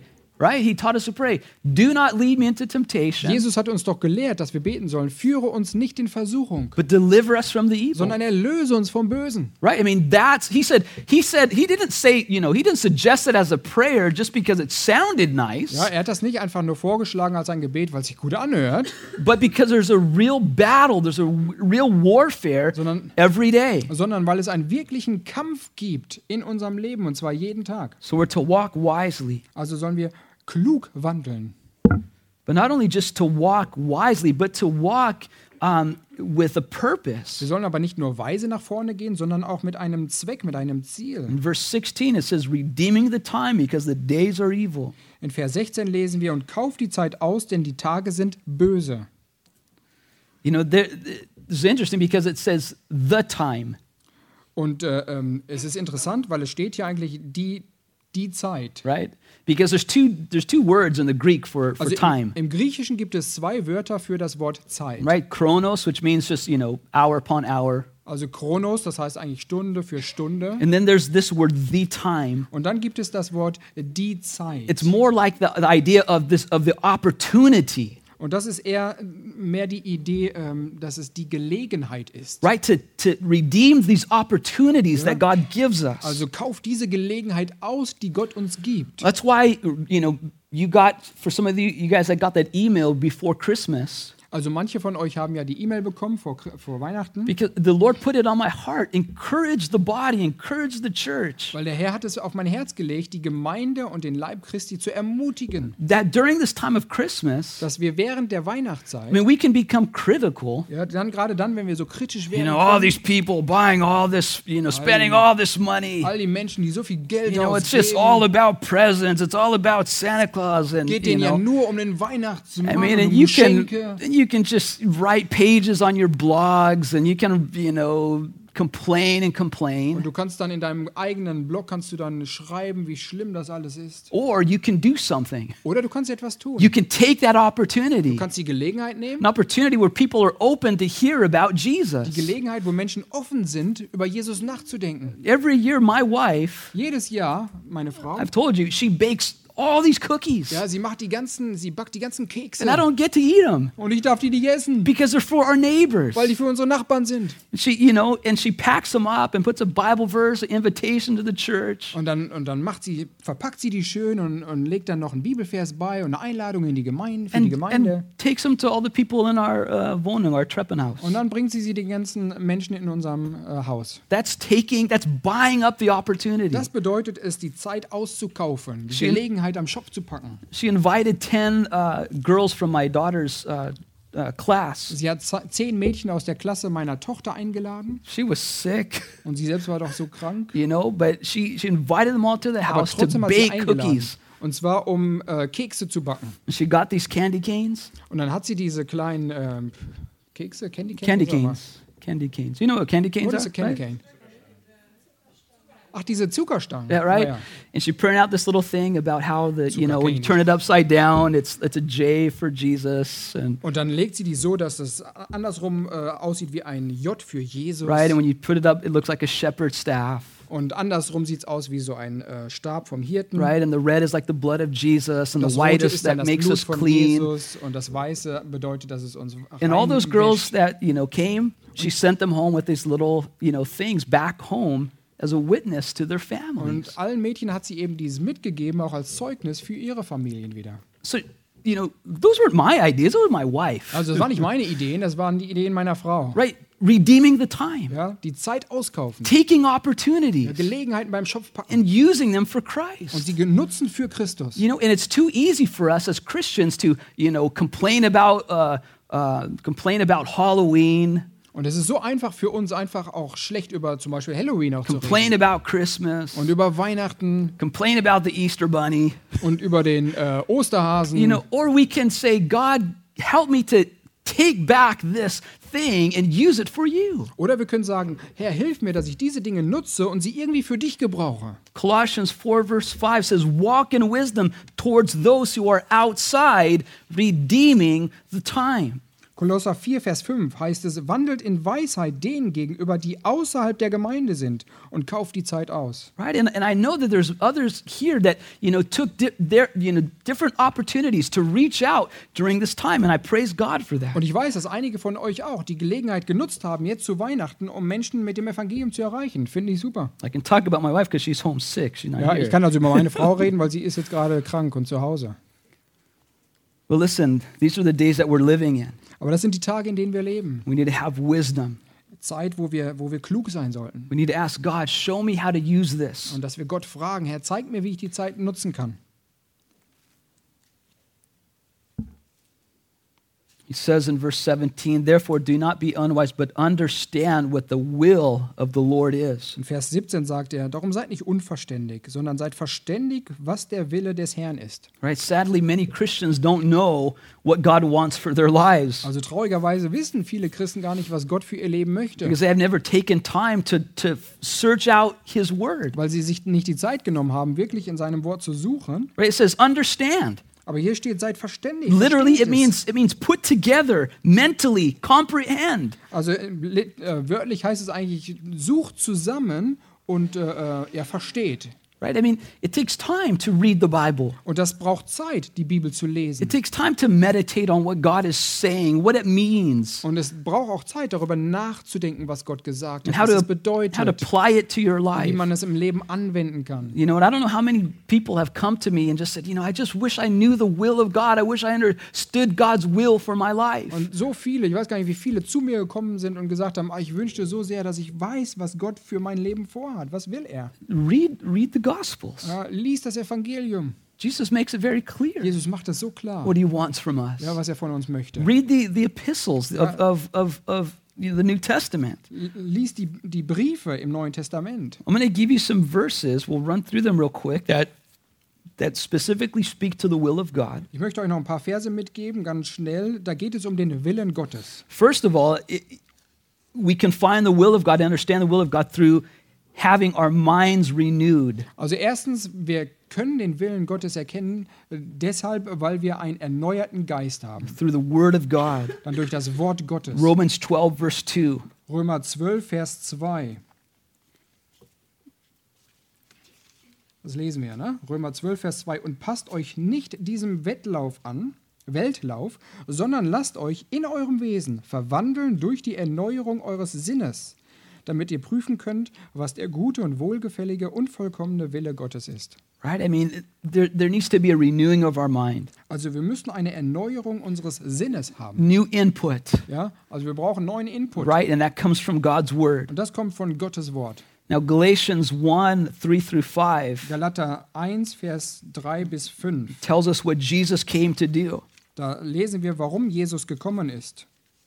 right? He taught us to pray, do not lead me into temptation, Jesus hat uns doch gelehrt, dass wir beten sollen, führe uns nicht in Versuchung, but deliver us from the evil. sondern erlöse uns vom Bösen. Right? I mean, that's, he said, he said, he didn't say, you know, he didn't suggest it as a prayer just because it sounded nice, Ja, er hat das nicht einfach nur vorgeschlagen als ein Gebet, weil es sich gut anhört, but because there's a real battle, there's a w- real warfare Sondern- every day. sondern weil es einen wirklichen Kampf gibt in unserem Leben, und zwar jeden Tag. So we're to walk wisely. Also sollen wir klug wandeln. But not only just to walk wisely, but to walk um, with a Wir purpose. sollen aber nicht nur weise nach vorne gehen, sondern auch mit einem Zweck, mit einem Ziel. In verse sixteen, it says, redeeming the time because the days are evil. In Vers sechzehn lesen wir, und kauft die Zeit aus, denn die Tage sind böse. You know, there, this is interesting because it says the time. Und äh, ähm, es ist interessant, weil es steht hier eigentlich die, die Zeit. Right? Because there's two there's two words in the Greek for, for Also time. im, im Griechischen gibt es zwei Wörter für das Wort Zeit. Right? Chronos, which means just, you know, hour upon hour. Also Chronos, das heißt eigentlich Stunde für Stunde. And then there's this word, the time. Und dann gibt es das Wort die Zeit. It's more like the, the idea of this of the opportunity, Und das ist eher mehr die Idee, ähm, dass es die Gelegenheit ist. right? To to redeem these opportunities that God gives us. Also kauf diese Gelegenheit aus, die Gott uns gibt. That's why, you know, you got, for some of you, you guys that got that email before Christmas, Also manche von euch haben ja die E-Mail bekommen vor, vor Weihnachten, because the Lord put it on my heart. Encourage the body, encourage the church. weil der Herr hat es auf mein Herz gelegt, die Gemeinde und den Leib Christi zu ermutigen, That during this time of Christmas, dass wir während der I Weihnachtszeit, mean, we can become critical. ja, dann gerade dann, wenn wir so kritisch You werden, know, all these people buying all this, you know, spending all this money. all die Menschen, die so viel Geld You know, it's just all ausgeben, about presents. It's all about Santa Claus, and geht you denen ja know. nur um den I Weihnachtsmann mean, und and um you can Geschenke. and you can just write pages on your blogs, and you can, you know, complain and Und complain. du kannst dann in deinem eigenen Blog kannst du dann schreiben, wie schlimm das alles ist. Or you can do something. Oder du kannst etwas tun. You can take that opportunity, Du kannst die Gelegenheit nehmen, an opportunity where people are open to hear about die Jesus. Gelegenheit, wo Menschen offen sind, über Jesus nachzudenken. Every year, my wife, Jedes Jahr, meine Frau, I've told you, she bakes all these cookies, ja, sie macht die ganzen, sie backt die ganzen Kekse. and I don't get to eat them Und ich darf die nicht essen, because they're for our neighbors. weil die für unsere Nachbarn sind. She, you know, and she packs them up and puts a Bible verse, an invitation to the church. Und dann, und dann macht sie, verpackt sie die schön und, und legt dann noch einen Bibelvers bei und eine Einladung in die Gemeinde, für die And, Gemeinde. and takes them to all the people in our uh, Wohnung, our Treppenhaus. Und dann bringt sie sie den ganzen Menschen in unserem äh, Haus. That's taking, that's buying up the opportunity. Das bedeutet es, die Zeit auszukaufen, die Schön. Gelegenheit am Schopf zu packen. She invited ten uh, girls from my daughter's uh, uh, class. Sie hat z- zehn Mädchen aus der Klasse meiner Tochter eingeladen She was sick, und sie selbst war doch so krank. you know, but she, she invited them all to the Aber house to trotzdem hat sie bake eingeladen. cookies. Und zwar, um äh, Kekse zu backen. She got these candy canes. Und dann hat sie diese kleinen ähm, Kekse, Candy Canes? Candy oder was? canes. Candy canes. You know what candy canes What are? is a Candy right? Cane? Ach, diese Zuckerstangen. Yeah, right. Ja, ja. And she printed out this little thing about how the, you know, when you Zuckercanes. turn it upside down, it's it's a J for Jesus, and Und dann legt sie die so, dass es andersrum äh, aussieht wie ein J für Jesus. right, and when you put it up, it looks like a shepherd's staff, Und andersrum sieht es aus wie so ein äh, Stab vom Hirten. right? And the red is like the blood of Jesus, and Das the white Rote is ist dann that das makes Blut us von clean. Jesus und das Weiße bedeutet, dass es uns And all those girls reinwäscht. that you know came, she sent them home with these little you know things back home as a witness to their families. Und allen Mädchen hat sie eben dieses mitgegeben, auch als Zeugnis für ihre Familien wieder. So you know, those weren't my ideas; those were my wife. Also das waren nicht meine Ideen, das waren die Ideen meiner Frau. Right, redeeming the time, Ja, die Zeit auskaufen, taking opportunities, Gelegenheiten beim Schopf packen and using them for und Christ. sie nutzen für Christus. You know, and it's too easy for us as Christians to, you know, complain about uh, uh, complain about Halloween, Und es ist so einfach für uns, einfach auch schlecht über zum Beispiel Halloween auch zu complain reden. about Christmas, Und über Weihnachten complain about the Easter Bunny, und über den äh, Osterhasen. you know, or we can say, God, help me to take back this thing and use it for you. Oder wir können sagen, Herr, hilf mir, dass ich diese Dinge nutze und sie irgendwie für dich gebrauche. Colossians four verse five says, walk in wisdom towards those who are outside, redeeming the time. Kolosser vier, Vers fünf heißt es, wandelt in Weisheit denen gegenüber, die außerhalb der Gemeinde sind und kauft die Zeit aus. Right? And, and I know that there's others here that, you know, took di- their, you know, different opportunities to reach out during this time. And I praise God for that. Und ich weiß, dass einige von euch auch die Gelegenheit genutzt haben, jetzt zu Weihnachten, um Menschen mit dem Evangelium zu erreichen. Finde ich super. I can talk about my wife because she's homesick. She's not Ja, here. ich kann also über meine Frau reden, weil sie ist jetzt gerade krank und zu Hause. But listen, these are the days that we're living in. Aber das sind die Tage, in denen wir leben. We need to have wisdom. Zeit, wo wir, wo wir klug sein sollten. We need to ask God, show me how to use this. Und dass wir Gott fragen, Herr, zeig mir, wie ich die Zeit nutzen kann. He says in verse seventeen, therefore do not be unwise, but understand what the will of the Lord is. In Vers siebzehn sagt er, darum seid nicht unverständig, sondern seid verständig, was der Wille des Herrn ist. Right? Sadly, many Christians don't know what God wants for their lives Also traurigerweise wissen viele Christen gar nicht, was Gott für ihr Leben möchte, because they have never taken time to, to search out His Word. weil sie sich nicht die Zeit genommen haben, wirklich in seinem Wort zu suchen. Right? It says understand. Aber hier steht, seid verständig. Literally, versteht it es. means it means put together, mentally comprehend. Also äh, lit- äh, wörtlich heißt es eigentlich, sucht zusammen und äh, äh, ja, versteht. Right? I mean, it takes time to read the Bible. Und das braucht Zeit, die Bibel zu lesen. It takes time to meditate on what God is saying, what it means, Und es braucht auch Zeit, darüber nachzudenken, was Gott gesagt and hat, how was es to, bedeutet, how to apply it to your wie life. man es im Leben anwenden kann. You know, and I don't know how many people have come to me and just said, you know, I just wish I knew the will of God. I wish I understood God's will for my life. Und so viele, ich weiß gar nicht, wie viele zu mir gekommen sind und gesagt haben, ah, ich wünschte so sehr, dass ich weiß, was Gott für mein Leben vorhat. Was will er? Read, read the Gospels. Ja, lies das Evangelium. Jesus makes it very clear Jesus macht das so klar, what He wants from us. ja, was er von uns möchte. Read the, the epistles of, of, of, of you know, the New Testament. L- Lies die, die Briefe im Neuen Testament. I'm going to give you some verses. We'll run through them real quick that, that specifically speak to the will of God. Ich möchte euch noch ein paar Verse mitgeben, ganz schnell. Da geht es um den Willen Gottes. First of all, it, we can find the will of God, understand the will of God through having our minds renewed. Also erstens, wir können den Willen Gottes erkennen, äh, deshalb, weil wir einen erneuerten Geist haben. Through the Word of God. Dann durch das Wort Gottes. Romans twelve, verse two. Römer zwölf, Vers zwei. Das lesen wir, ne? Römer zwölf, Vers zwei. Und passt euch nicht diesem Wettlauf an, Weltlauf, sondern lasst euch in eurem Wesen verwandeln durch die Erneuerung eures Sinnes, damit ihr prüfen könnt, was der gute und wohlgefällige und vollkommene Wille Gottes ist. Right? I mean, there, there needs to be a renewing of our mind, Also wir müssen eine Erneuerung unseres Sinnes haben. new input, Ja? Also wir brauchen neuen Input. right? And that comes from God's Word. Und das kommt von Gottes Wort. Now, Galatians one, three through five Galater eins, Vers drei bis fünf. tells us what Jesus came to do. Da lesen wir, warum Jesus gekommen ist.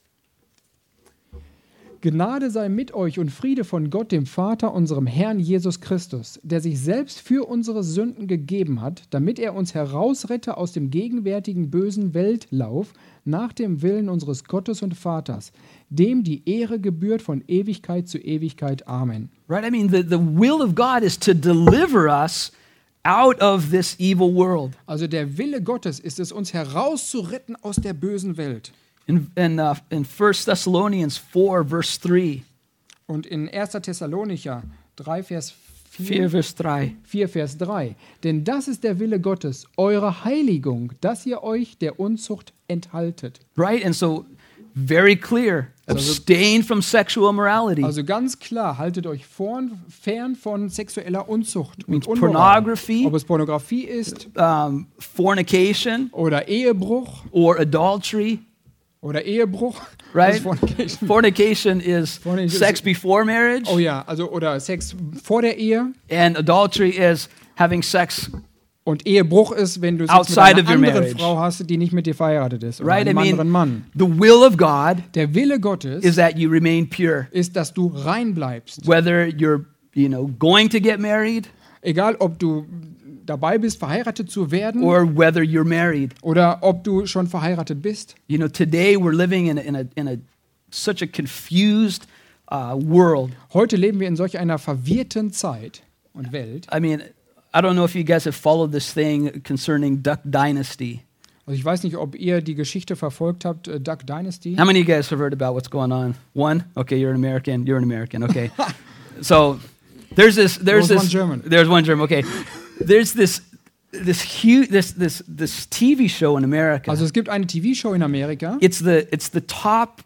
Gnade sei mit euch und Friede von Gott, dem Vater, unserem Herrn Jesus Christus, der sich selbst für unsere Sünden gegeben hat, damit er uns herausrette aus dem gegenwärtigen bösen Weltlauf nach dem Willen unseres Gottes und Vaters, dem die Ehre gebührt von Ewigkeit zu Ewigkeit. Amen. Right? I mean, the, the will of God is to deliver us out of this evil world. Also der Wille Gottes ist es, uns herauszuretten aus der bösen Welt. In, in, uh, in First Thessalonians four, verse three, Und in erster Thessalonicher drei, Vers four, vier, verse three. vier, Vers drei. Denn das ist der Wille Gottes, eure Heiligung, dass ihr euch der Unzucht enthaltet. Right? And so, very clear, abstain from sexual immorality. Also ganz klar, haltet euch vorn, fern von sexueller Unzucht Means und Unmoral. pornography. Ob es Pornografie ist Um, fornication oder Ehebruch or adultery. oder Ehebruch. Right? Das ist Fornication. Fornication is Fornication sex is- before marriage, Oh ja, also oder Sex vor der Ehe. and adultery is having sex. Und Ehebruch ist, wenn du Sex mit Outside einer of your anderen marriage. Frau hast, die nicht mit dir verheiratet ist. Oder Right? I einem mean, anderen Mann. the will of God Der Wille Gottes is that you remain pure, ist, dass du rein bleibst. whether you're, you know, going to get married Egal, ob du dabei bist, verheiratet zu werden or whether you're married. oder ob du schon verheiratet bist. You know, today we're living in a, in a, in a such a confused uh, world. Heute leben wir in solch einer verwirrten Zeit und Welt. I mean, I don't know if you guys have followed this thing concerning Duck Dynasty. Also ich weiß nicht, ob ihr die Geschichte verfolgt habt, äh, Duck Dynasty. How many of you guys have heard about what's going on? One? Okay, you're an American. You're an American. Okay. So there's this. There's There was this. one German. There's one German. Okay. There's this. This huge. This this this T V show in America. Also es gibt eine T V-Show in Amerika. It's the it's the top,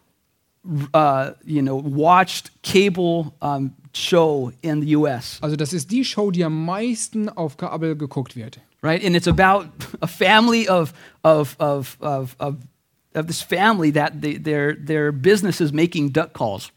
uh, you know, watched cable um, show in the U S. Also das ist die Show, die am meisten auf Kabel geguckt wird. Right, and it's about a family of of of of of, of this family that they, their their business is making duck calls.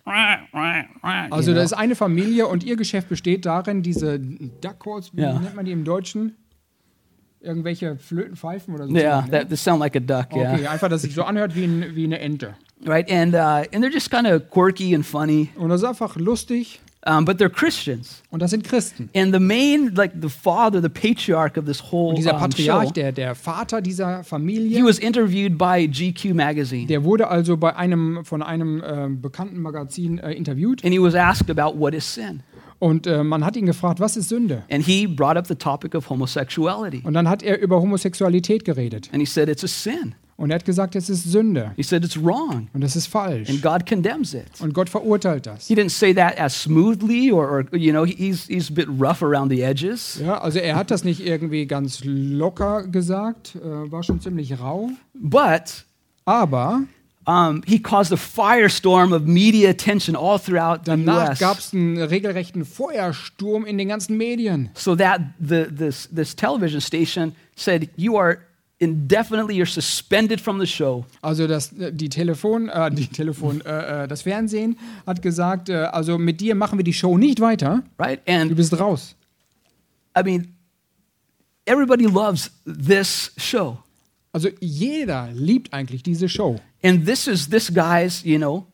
Also You know? da ist eine Familie und ihr Geschäft besteht darin, diese Duck Calls, wie Ja. nennt man die im Deutschen? Irgendwelche Flötenpfeifen oder so. Yeah, zu machen, that, they sound like a duck. Yeah. Okay, einfach, dass sich so anhört wie, ein, wie eine Ente. Right, and uh, and they're just kind of quirky and funny, Und das ist einfach lustig. um, but they're Christians. Und das sind Christen. And the main, like the father, the patriarch of this whole Und dieser um, Patriarch, show, der, der Vater dieser he Familie, was interviewed by G Q magazine, der wurde also bei einem von einem äh, bekannten Magazin äh, interviewt. and he was asked about what is sin, Und äh, man hat ihn gefragt, was ist Sünde? and he brought up the topic of homosexuality, Und dann hat er über Homosexualität geredet. and he said it's a sin. Und er hat gesagt, es ist Sünde. He said it's wrong, Und das ist falsch. and God condemns it. Und Gott verurteilt das. He didn't say that as smoothly, or, or you know, he's he's a bit rough around the edges. Ja, also er hat das nicht irgendwie ganz locker gesagt, äh, war schon ziemlich rau. But Aber um, he caused a firestorm of media attention all throughout the U danach S, gab es einen regelrechten Feuersturm in den ganzen Medien. so that the this this television station said you are indefinitely you're suspended from the show. Also das, die Telefon, äh, die Telefon, äh, äh, das Fernsehen hat gesagt, äh, also mit dir machen wir die Show nicht weiter. Right? Du And bist raus. I mean, everybody loves this show, Also jeder liebt eigentlich diese Show. and this is this guy's, you know,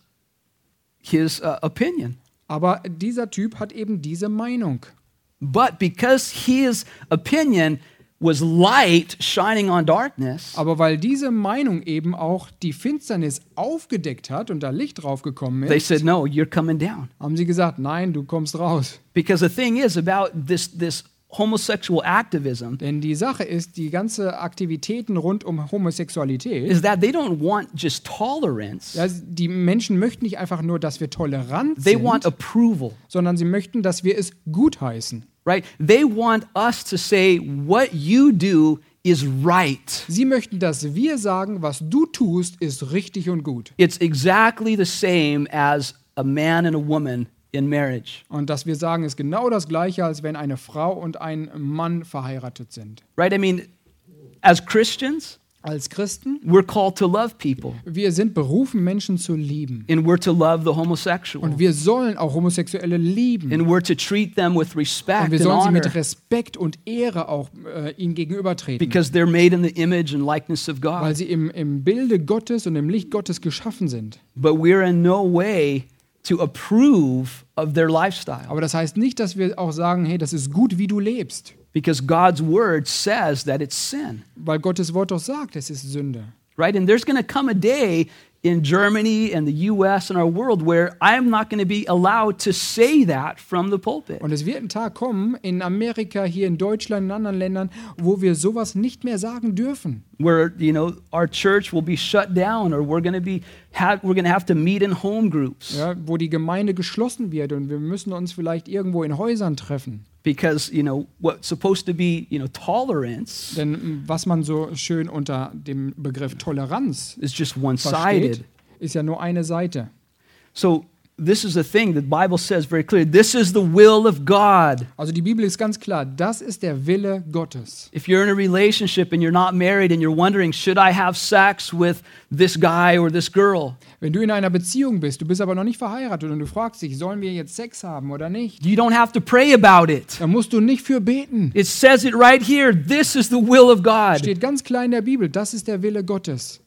his uh, opinion. Aber dieser Typ hat eben diese Meinung. But because his opinion was light shining on darkness, Aber weil diese Meinung eben auch die Finsternis aufgedeckt hat und da Licht drauf gekommen they ist, said, no, you're coming down. haben sie gesagt, nein, du kommst raus. Because the thing is about this this homosexual activism Denn die Sache ist, die ganze Aktivitäten rund um Homosexualität, is that they don't want just tolerance. ja, die Menschen möchten nicht einfach nur, dass wir tolerant They want sind, approval, sondern sie möchten, dass wir es gutheißen. right? They want us to say what you do is right. Sie möchten, dass wir sagen, was du tust, ist richtig und gut. It's exactly the same as a man and a woman in marriage, Und dass wir sagen, ist genau das Gleiche, als wenn eine Frau und ein Mann verheiratet sind. right? I mean, as Christians, Als Christen, we're called to love people, wir sind berufen, Menschen zu lieben. and we're to love the homosexual, Und wir sollen auch Homosexuelle lieben. and we're to treat them with Und respect wir and sollen sie honor, mit Respekt und Ehre auch äh, ihnen gegenübertreten. because they're made in the image and likeness of Weil God. sie im, im Bilde Gottes und im Licht Gottes geschaffen sind. But we're in no way to approve of their lifestyle, Aber das heißt nicht, dass wir auch sagen, hey, das ist gut, wie du lebst. because God's word says that it's sin, Weil Gottes Wort doch sagt, es ist Sünde. right? And there's going to come a day in Germany and the U S and our world where I'm not going to be allowed to say that from the pulpit. Und es wird ein Tag kommen, in Amerika, hier in Deutschland, in anderen Ländern, wo wir sowas nicht mehr sagen dürfen. Where, you know, our church will be shut down, or we're going to be have, we're going to have to meet in home groups, Ja, wo die Gemeinde geschlossen wird und wir müssen uns vielleicht irgendwo in Häusern treffen. because, you know, what's supposed to be, you know, tolerance Denn was man so schön unter dem Begriff Toleranz is just one-sided. versteht, ist ja nur eine Seite. So this is the thing the Bible says very clearly. This is the will of God. Also die Bibel ist ganz klar, das ist der Wille Gottes. If you're in a relationship and you're not married and you're wondering, should I have sex with this guy or this girl? Wenn du in einer Beziehung bist, du bist aber noch nicht verheiratet und du fragst dich, sollen wir jetzt Sex haben oder nicht, You don't have to pray about it. dann musst du nicht für beten. It says it right here. This is the will of God. Steht ganz klar in der Bibel, das ist der Wille Gottes.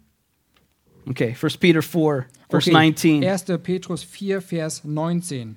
Okay, First Peter four, verse Okay, nineteen. erster Petrus vier, Vers neunzehn.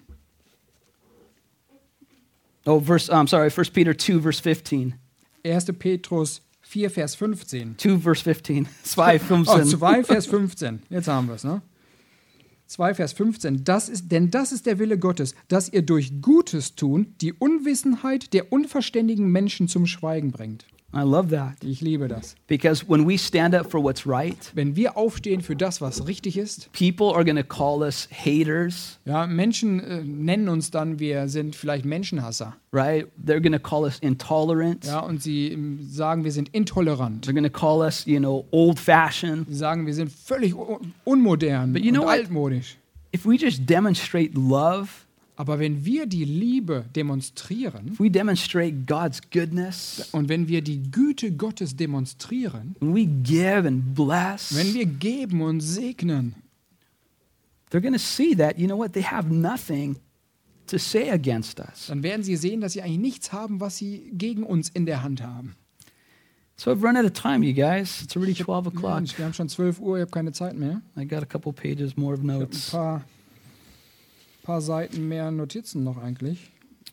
Oh, verse, I'm sorry, First Peter two, verse fifteen. erster Petrus vier, Vers fünfzehn. two, verse fifteen. zwei, Oh, fünfzehn. zwei, Vers fünfzehn. Jetzt haben wir es, ne? zwei, Vers fünfzehn. Das ist, denn das ist der Wille Gottes, dass ihr durch Gutes tun die Unwissenheit der unverständigen Menschen zum Schweigen bringt. I love that. Ich liebe das. Because when we stand up for what's right, Wenn wir aufstehen für das, was richtig ist, people are going to call us haters, ja, Menschen äh, nennen uns dann, wir sind vielleicht Menschenhasser. right? They're going to call us intolerant. Ja, und sie ähm, sagen, wir sind intolerant. They're going to call us, you know, old-fashioned. Sie sagen, wir sind völlig un unmodern But you know und what? altmodisch. If we just demonstrate love, Aber wenn wir die Liebe demonstrieren if we demonstrate God's goodness, und wenn wir die Güte Gottes demonstrieren, when we give and bless, wenn wir geben und segnen, they're going to see that, you know what, they have nothing to say against us. dann werden sie sehen, dass sie eigentlich nichts haben, was sie gegen uns in der Hand haben. So I've run out of time, you guys. It's already twelve o'clock. Mensch, wir haben schon zwölf Uhr, ich habe keine Zeit mehr. I got a couple pages more of Ich habe ein notes. paar, paar Seiten mehr Notizen noch eigentlich.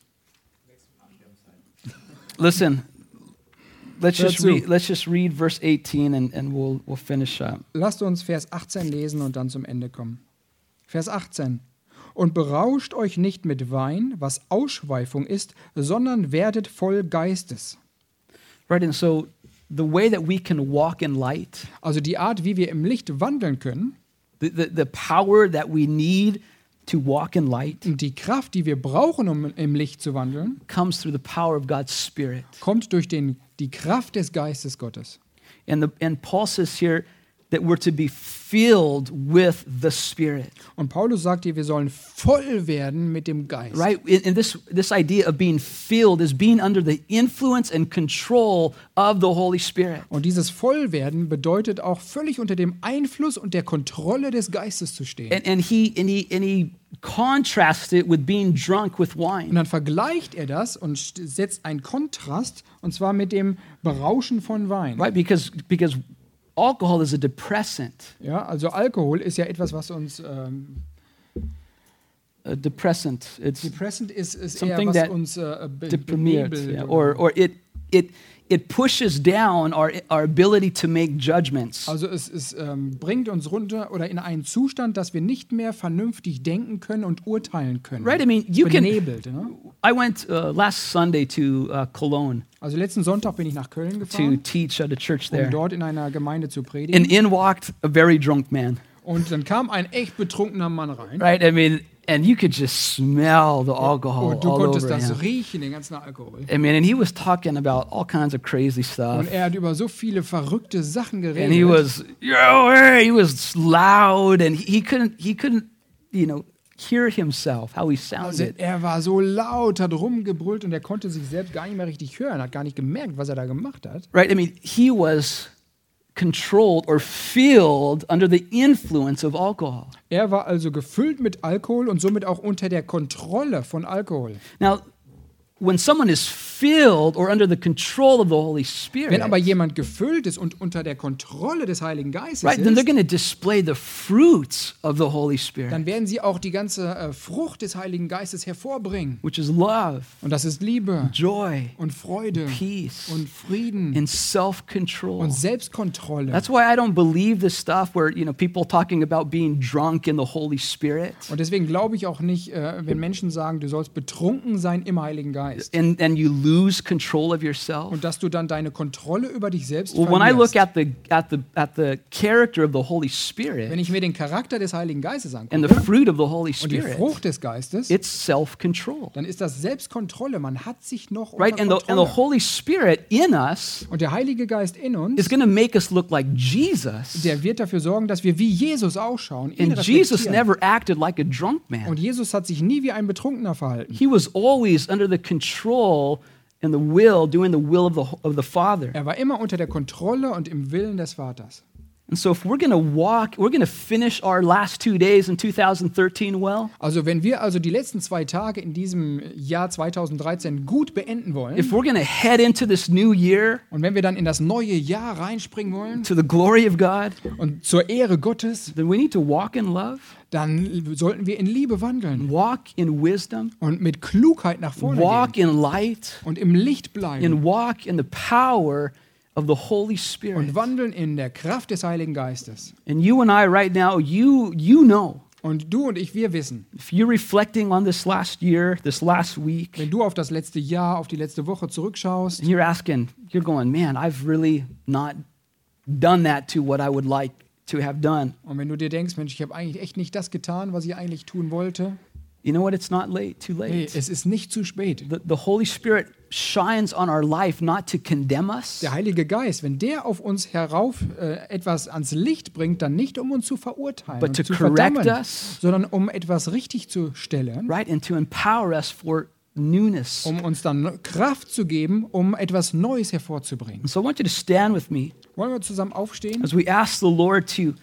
Listen, let's Hör just zu. read, let's just read verse eighteen and, and we'll, we'll finish up. Lasst uns Vers achtzehn lesen und dann zum Ende kommen. Vers achtzehn. Und berauscht euch nicht mit Wein, was Ausschweifung ist, sondern werdet voll Geistes. Right, and so the way that we can walk in light, Also die Art, wie wir im Licht wandeln können, the, the, the power that we need to walk in light und die Kraft, die wir brauchen, um im Licht zu wandeln, comes through the power of God's Spirit. kommt durch den, die Kraft des Geistes Gottes. And, the, and Paul says here that we're to be filled with the Spirit. Und Paulus sagt hier, wir sollen voll werden mit dem Geist. Right? And and this, this idea of being filled is being under the influence and control of the Holy Spirit. Und dieses Vollwerden bedeutet auch völlig unter dem Einfluss und der Kontrolle des Geistes zu stehen. And, and, he, and, he, and he contrasts it with being drunk with Und wine. dann vergleicht er das und st- setzt einen Kontrast, und zwar mit dem Berauschen von Wein. Right? Because, because alcohol is a depressant. Ja, also Alkohol ist ja etwas, was uns ähm, A depressant. It's depressant ist, ist Something eher was that uns äh, be deprimiert. benebelt Yeah. oder- Or, or it, it, it pushes down our, our ability to make judgments. Also es, es ähm, bringt uns runter oder in einen Zustand, dass wir nicht mehr vernünftig denken können und urteilen können. Right? I mean, you can. Benebelt. Ne? I went uh, last Sunday to uh, Cologne Also letzten Sonntag bin ich nach Köln to gefahren, teach at a church um there. dort in einer Gemeinde zu And predigen. in walked a very drunk man. Und dann kam ein echt betrunkener Mann rein. Right? I mean, and you could just smell the alcohol Und du all konntest over das him. riechen, den ganzen Alkohol. I mean, and he was talking about all kinds of crazy stuff. Und er hat über so viele verrückte Sachen And he geredet. was, yo, hey, he was loud, and he, he couldn't, he couldn't, you know, hear himself how he Also sounded. er war so laut, hat rumgebrüllt und er konnte sich selbst gar nicht mehr richtig hören, hat gar nicht gemerkt, was er da gemacht hat. Right? I mean, he was controlled or filled under the influence of alcohol. Er war also gefüllt mit Alkohol und somit auch unter der Kontrolle von Alkohol. Now, when someone is filled or under the control of the Holy Spirit, Wenn aber jemand gefüllt ist und unter der Kontrolle des Heiligen Geistes right, then they're ist, going to display the fruits of the Holy Spirit, dann werden sie auch die ganze äh, Frucht des Heiligen Geistes hervorbringen. which is love, Und das ist Liebe joy, und Freude peace, und Frieden and self-control. und Selbstkontrolle. That's why I don't believe this stuff where, you know, people talking about being drunk in the Holy Spirit. Und deswegen glaube ich auch nicht, äh, wenn Menschen sagen, du sollst betrunken sein im Heiligen Geist. And, and you lose control of yourself. Und dass du dann deine Kontrolle über dich selbst Well, when I look verlierst. at the, at, the, at the character of the Holy Wenn Spirit ich mir den Charakter des Heiligen Geistes and angucke the fruit of the Holy und die Spirit, Frucht des Geistes, it's self-control. dann ist das Selbstkontrolle. Man hat sich noch Right? unter And the, and the Kontrolle. Holy Spirit in us Und der Heilige Geist in is uns, going to make us look like Jesus. der wird dafür sorgen, dass wir wie Jesus ausschauen. ihn And Jesus reflektieren. never acted like a drunk man. Und Jesus hat sich nie wie ein Betrunkener verhalten. He was always under the control and the will, doing the will of the, of the Father. Er war immer unter der Kontrolle und im Willen des Vaters. And so if we're going to walk, we're going to finish our last two days in two thousand thirteen well, Also wenn wir also die letzten zwei Tage in diesem Jahr zweitausenddreizehn gut beenden wollen if we're going to head into this new year und wenn wir dann in das neue Jahr reinspringen wollen to the glory of God, und zur Ehre Gottes, then we need to walk in love, dann sollten wir in Liebe wandeln walk in wisdom, und mit Klugheit nach vorne walk gehen in light, und im Licht bleiben and walk in the power of the Holy Spirit. und wandeln in der Kraft des Heiligen Geistes. And you and I right now, you you know Und du und ich, wir wissen, if you're reflecting on this last year, this last week, wenn du auf das letzte Jahr, auf die letzte Woche zurückschaust and you're asking, you're going, man, I've really not done that to what I would like to have done. und wenn du dir denkst, Mensch, ich habe eigentlich echt nicht das getan, was ich eigentlich tun wollte, You know what? It's not late, too hey, late. es ist nicht zu spät. The, the Holy Spirit shines on our life not to condemn us, Der Heilige Geist, wenn der auf uns herauf äh, etwas ans Licht bringt, dann nicht um uns zu verurteilen but und to zu correct verdammen, us, sondern um etwas richtig zu stellen, right? And to empower us for newness. um uns dann Kraft zu geben, um etwas Neues hervorzubringen. And so I want you to stand with me Wollen wir zusammen aufstehen? as we ask the Lord to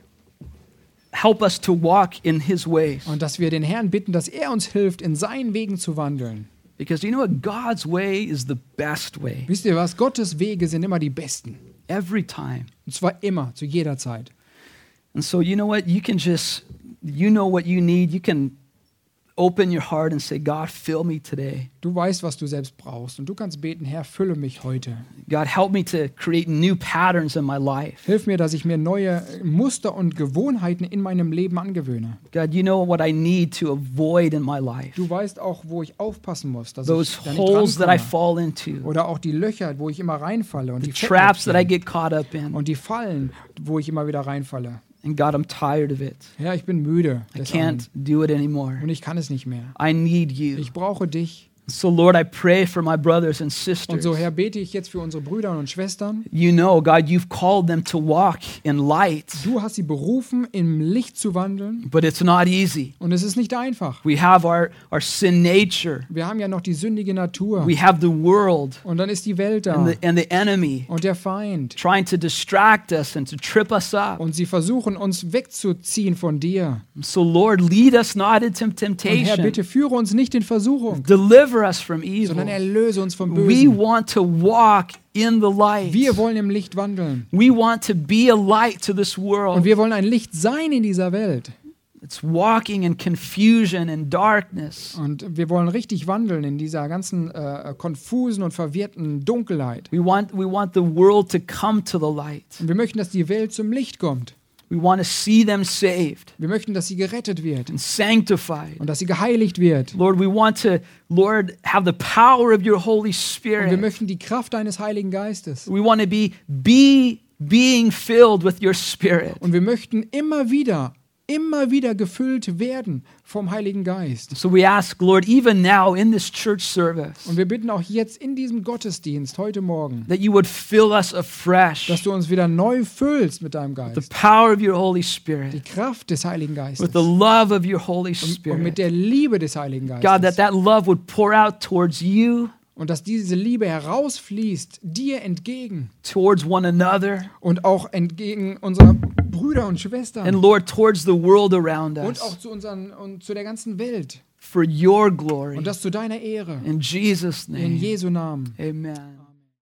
help us to walk in His ways. Und dass wir den Herrn bitten, dass er uns hilft, in seinen Wegen zu wandeln. Because you know what? God's way is the best way. Wisst ihr was? Gottes Wege sind immer die besten. Every time. Und zwar immer, zu jeder Zeit. And so you know what? You can just, you know what you need. You can open your heart and say, God, fill me today. Du weißt, was du selbst brauchst. Und du kannst beten, Herr, fülle mich heute. God, help me to create new patterns in my life. Hilf mir, dass ich mir neue Muster und Gewohnheiten in meinem Leben angewöhne. God, you know what I need to avoid in my life. Du weißt auch, wo ich aufpassen muss, dass Those ich da holes nicht that I drankomme. fall into. Oder auch die Löcher, wo ich immer reinfalle. Und The die traps that I Fettnäpfchen. get caught up in. Und die Fallen, wo ich immer wieder reinfalle. And God, I'm tired of it. Ja, ich bin müde. I des can't Allem. do it anymore. Und ich kann es nicht mehr. I need you. Ich brauche dich. So Lord, I pray for my brothers and Und sisters. so, Herr, bete ich jetzt für unsere Brüder und Schwestern. You know, God, you've called them to walk in light, Du hast sie berufen, im Licht zu wandeln. but it's not easy. Und es ist nicht einfach. We have our, our sin nature. Wir haben ja noch die sündige Natur. We have the world Und dann ist die Welt and da. the, and the enemy Und der Feind. trying to distract us and to trip us up. Und sie versuchen, uns wegzuziehen von dir. So Lord, lead us not into Und Herr, temptation. bitte führe uns nicht in Versuchung, Deliver us from evil. sondern erlöse uns vom We Bösen. want to walk in the light. Wir wollen im Licht wandeln. We want to be a light to this Und world. wir wollen ein Licht sein in dieser Welt. It's walking in confusion and darkness. Und wir wollen richtig wandeln in dieser ganzen äh, konfusen und verwirrten Dunkelheit. We want, we want the world to come to the light. Und wir möchten, dass die Welt zum Licht kommt. We want to see them saved Wir möchten, dass sie gerettet wird and sanctified. und dass sie geheiligt wird. Lord, we want to, Lord, have the power of your Holy Und wir Spirit. möchten die Kraft deines Heiligen Geistes. We want to be, be being filled with your Spirit. Und wir möchten immer wieder, immer wieder gefüllt werden vom Heiligen Geist. So we ask, Lord, even now in this church service, Und wir bitten auch jetzt in diesem Gottesdienst heute Morgen, that you would fill us afresh dass du uns wieder neu füllst mit deinem the Geist. power of your Holy Die Spirit, Kraft des Heiligen Geistes. with the love of your Holy Und, und mit Spirit. der Liebe des Heiligen God, that Geistes. that love would pour out towards you, Und dass diese Liebe herausfließt, dir entgegen towards one another, und auch entgegen unserer Brüder und Schwestern and Lord, towards the world around und auch us, zu, unseren, und zu der ganzen Welt. for your glory. Und das zu deiner Ehre. In Jesus' In name, Jesu Namen. amen.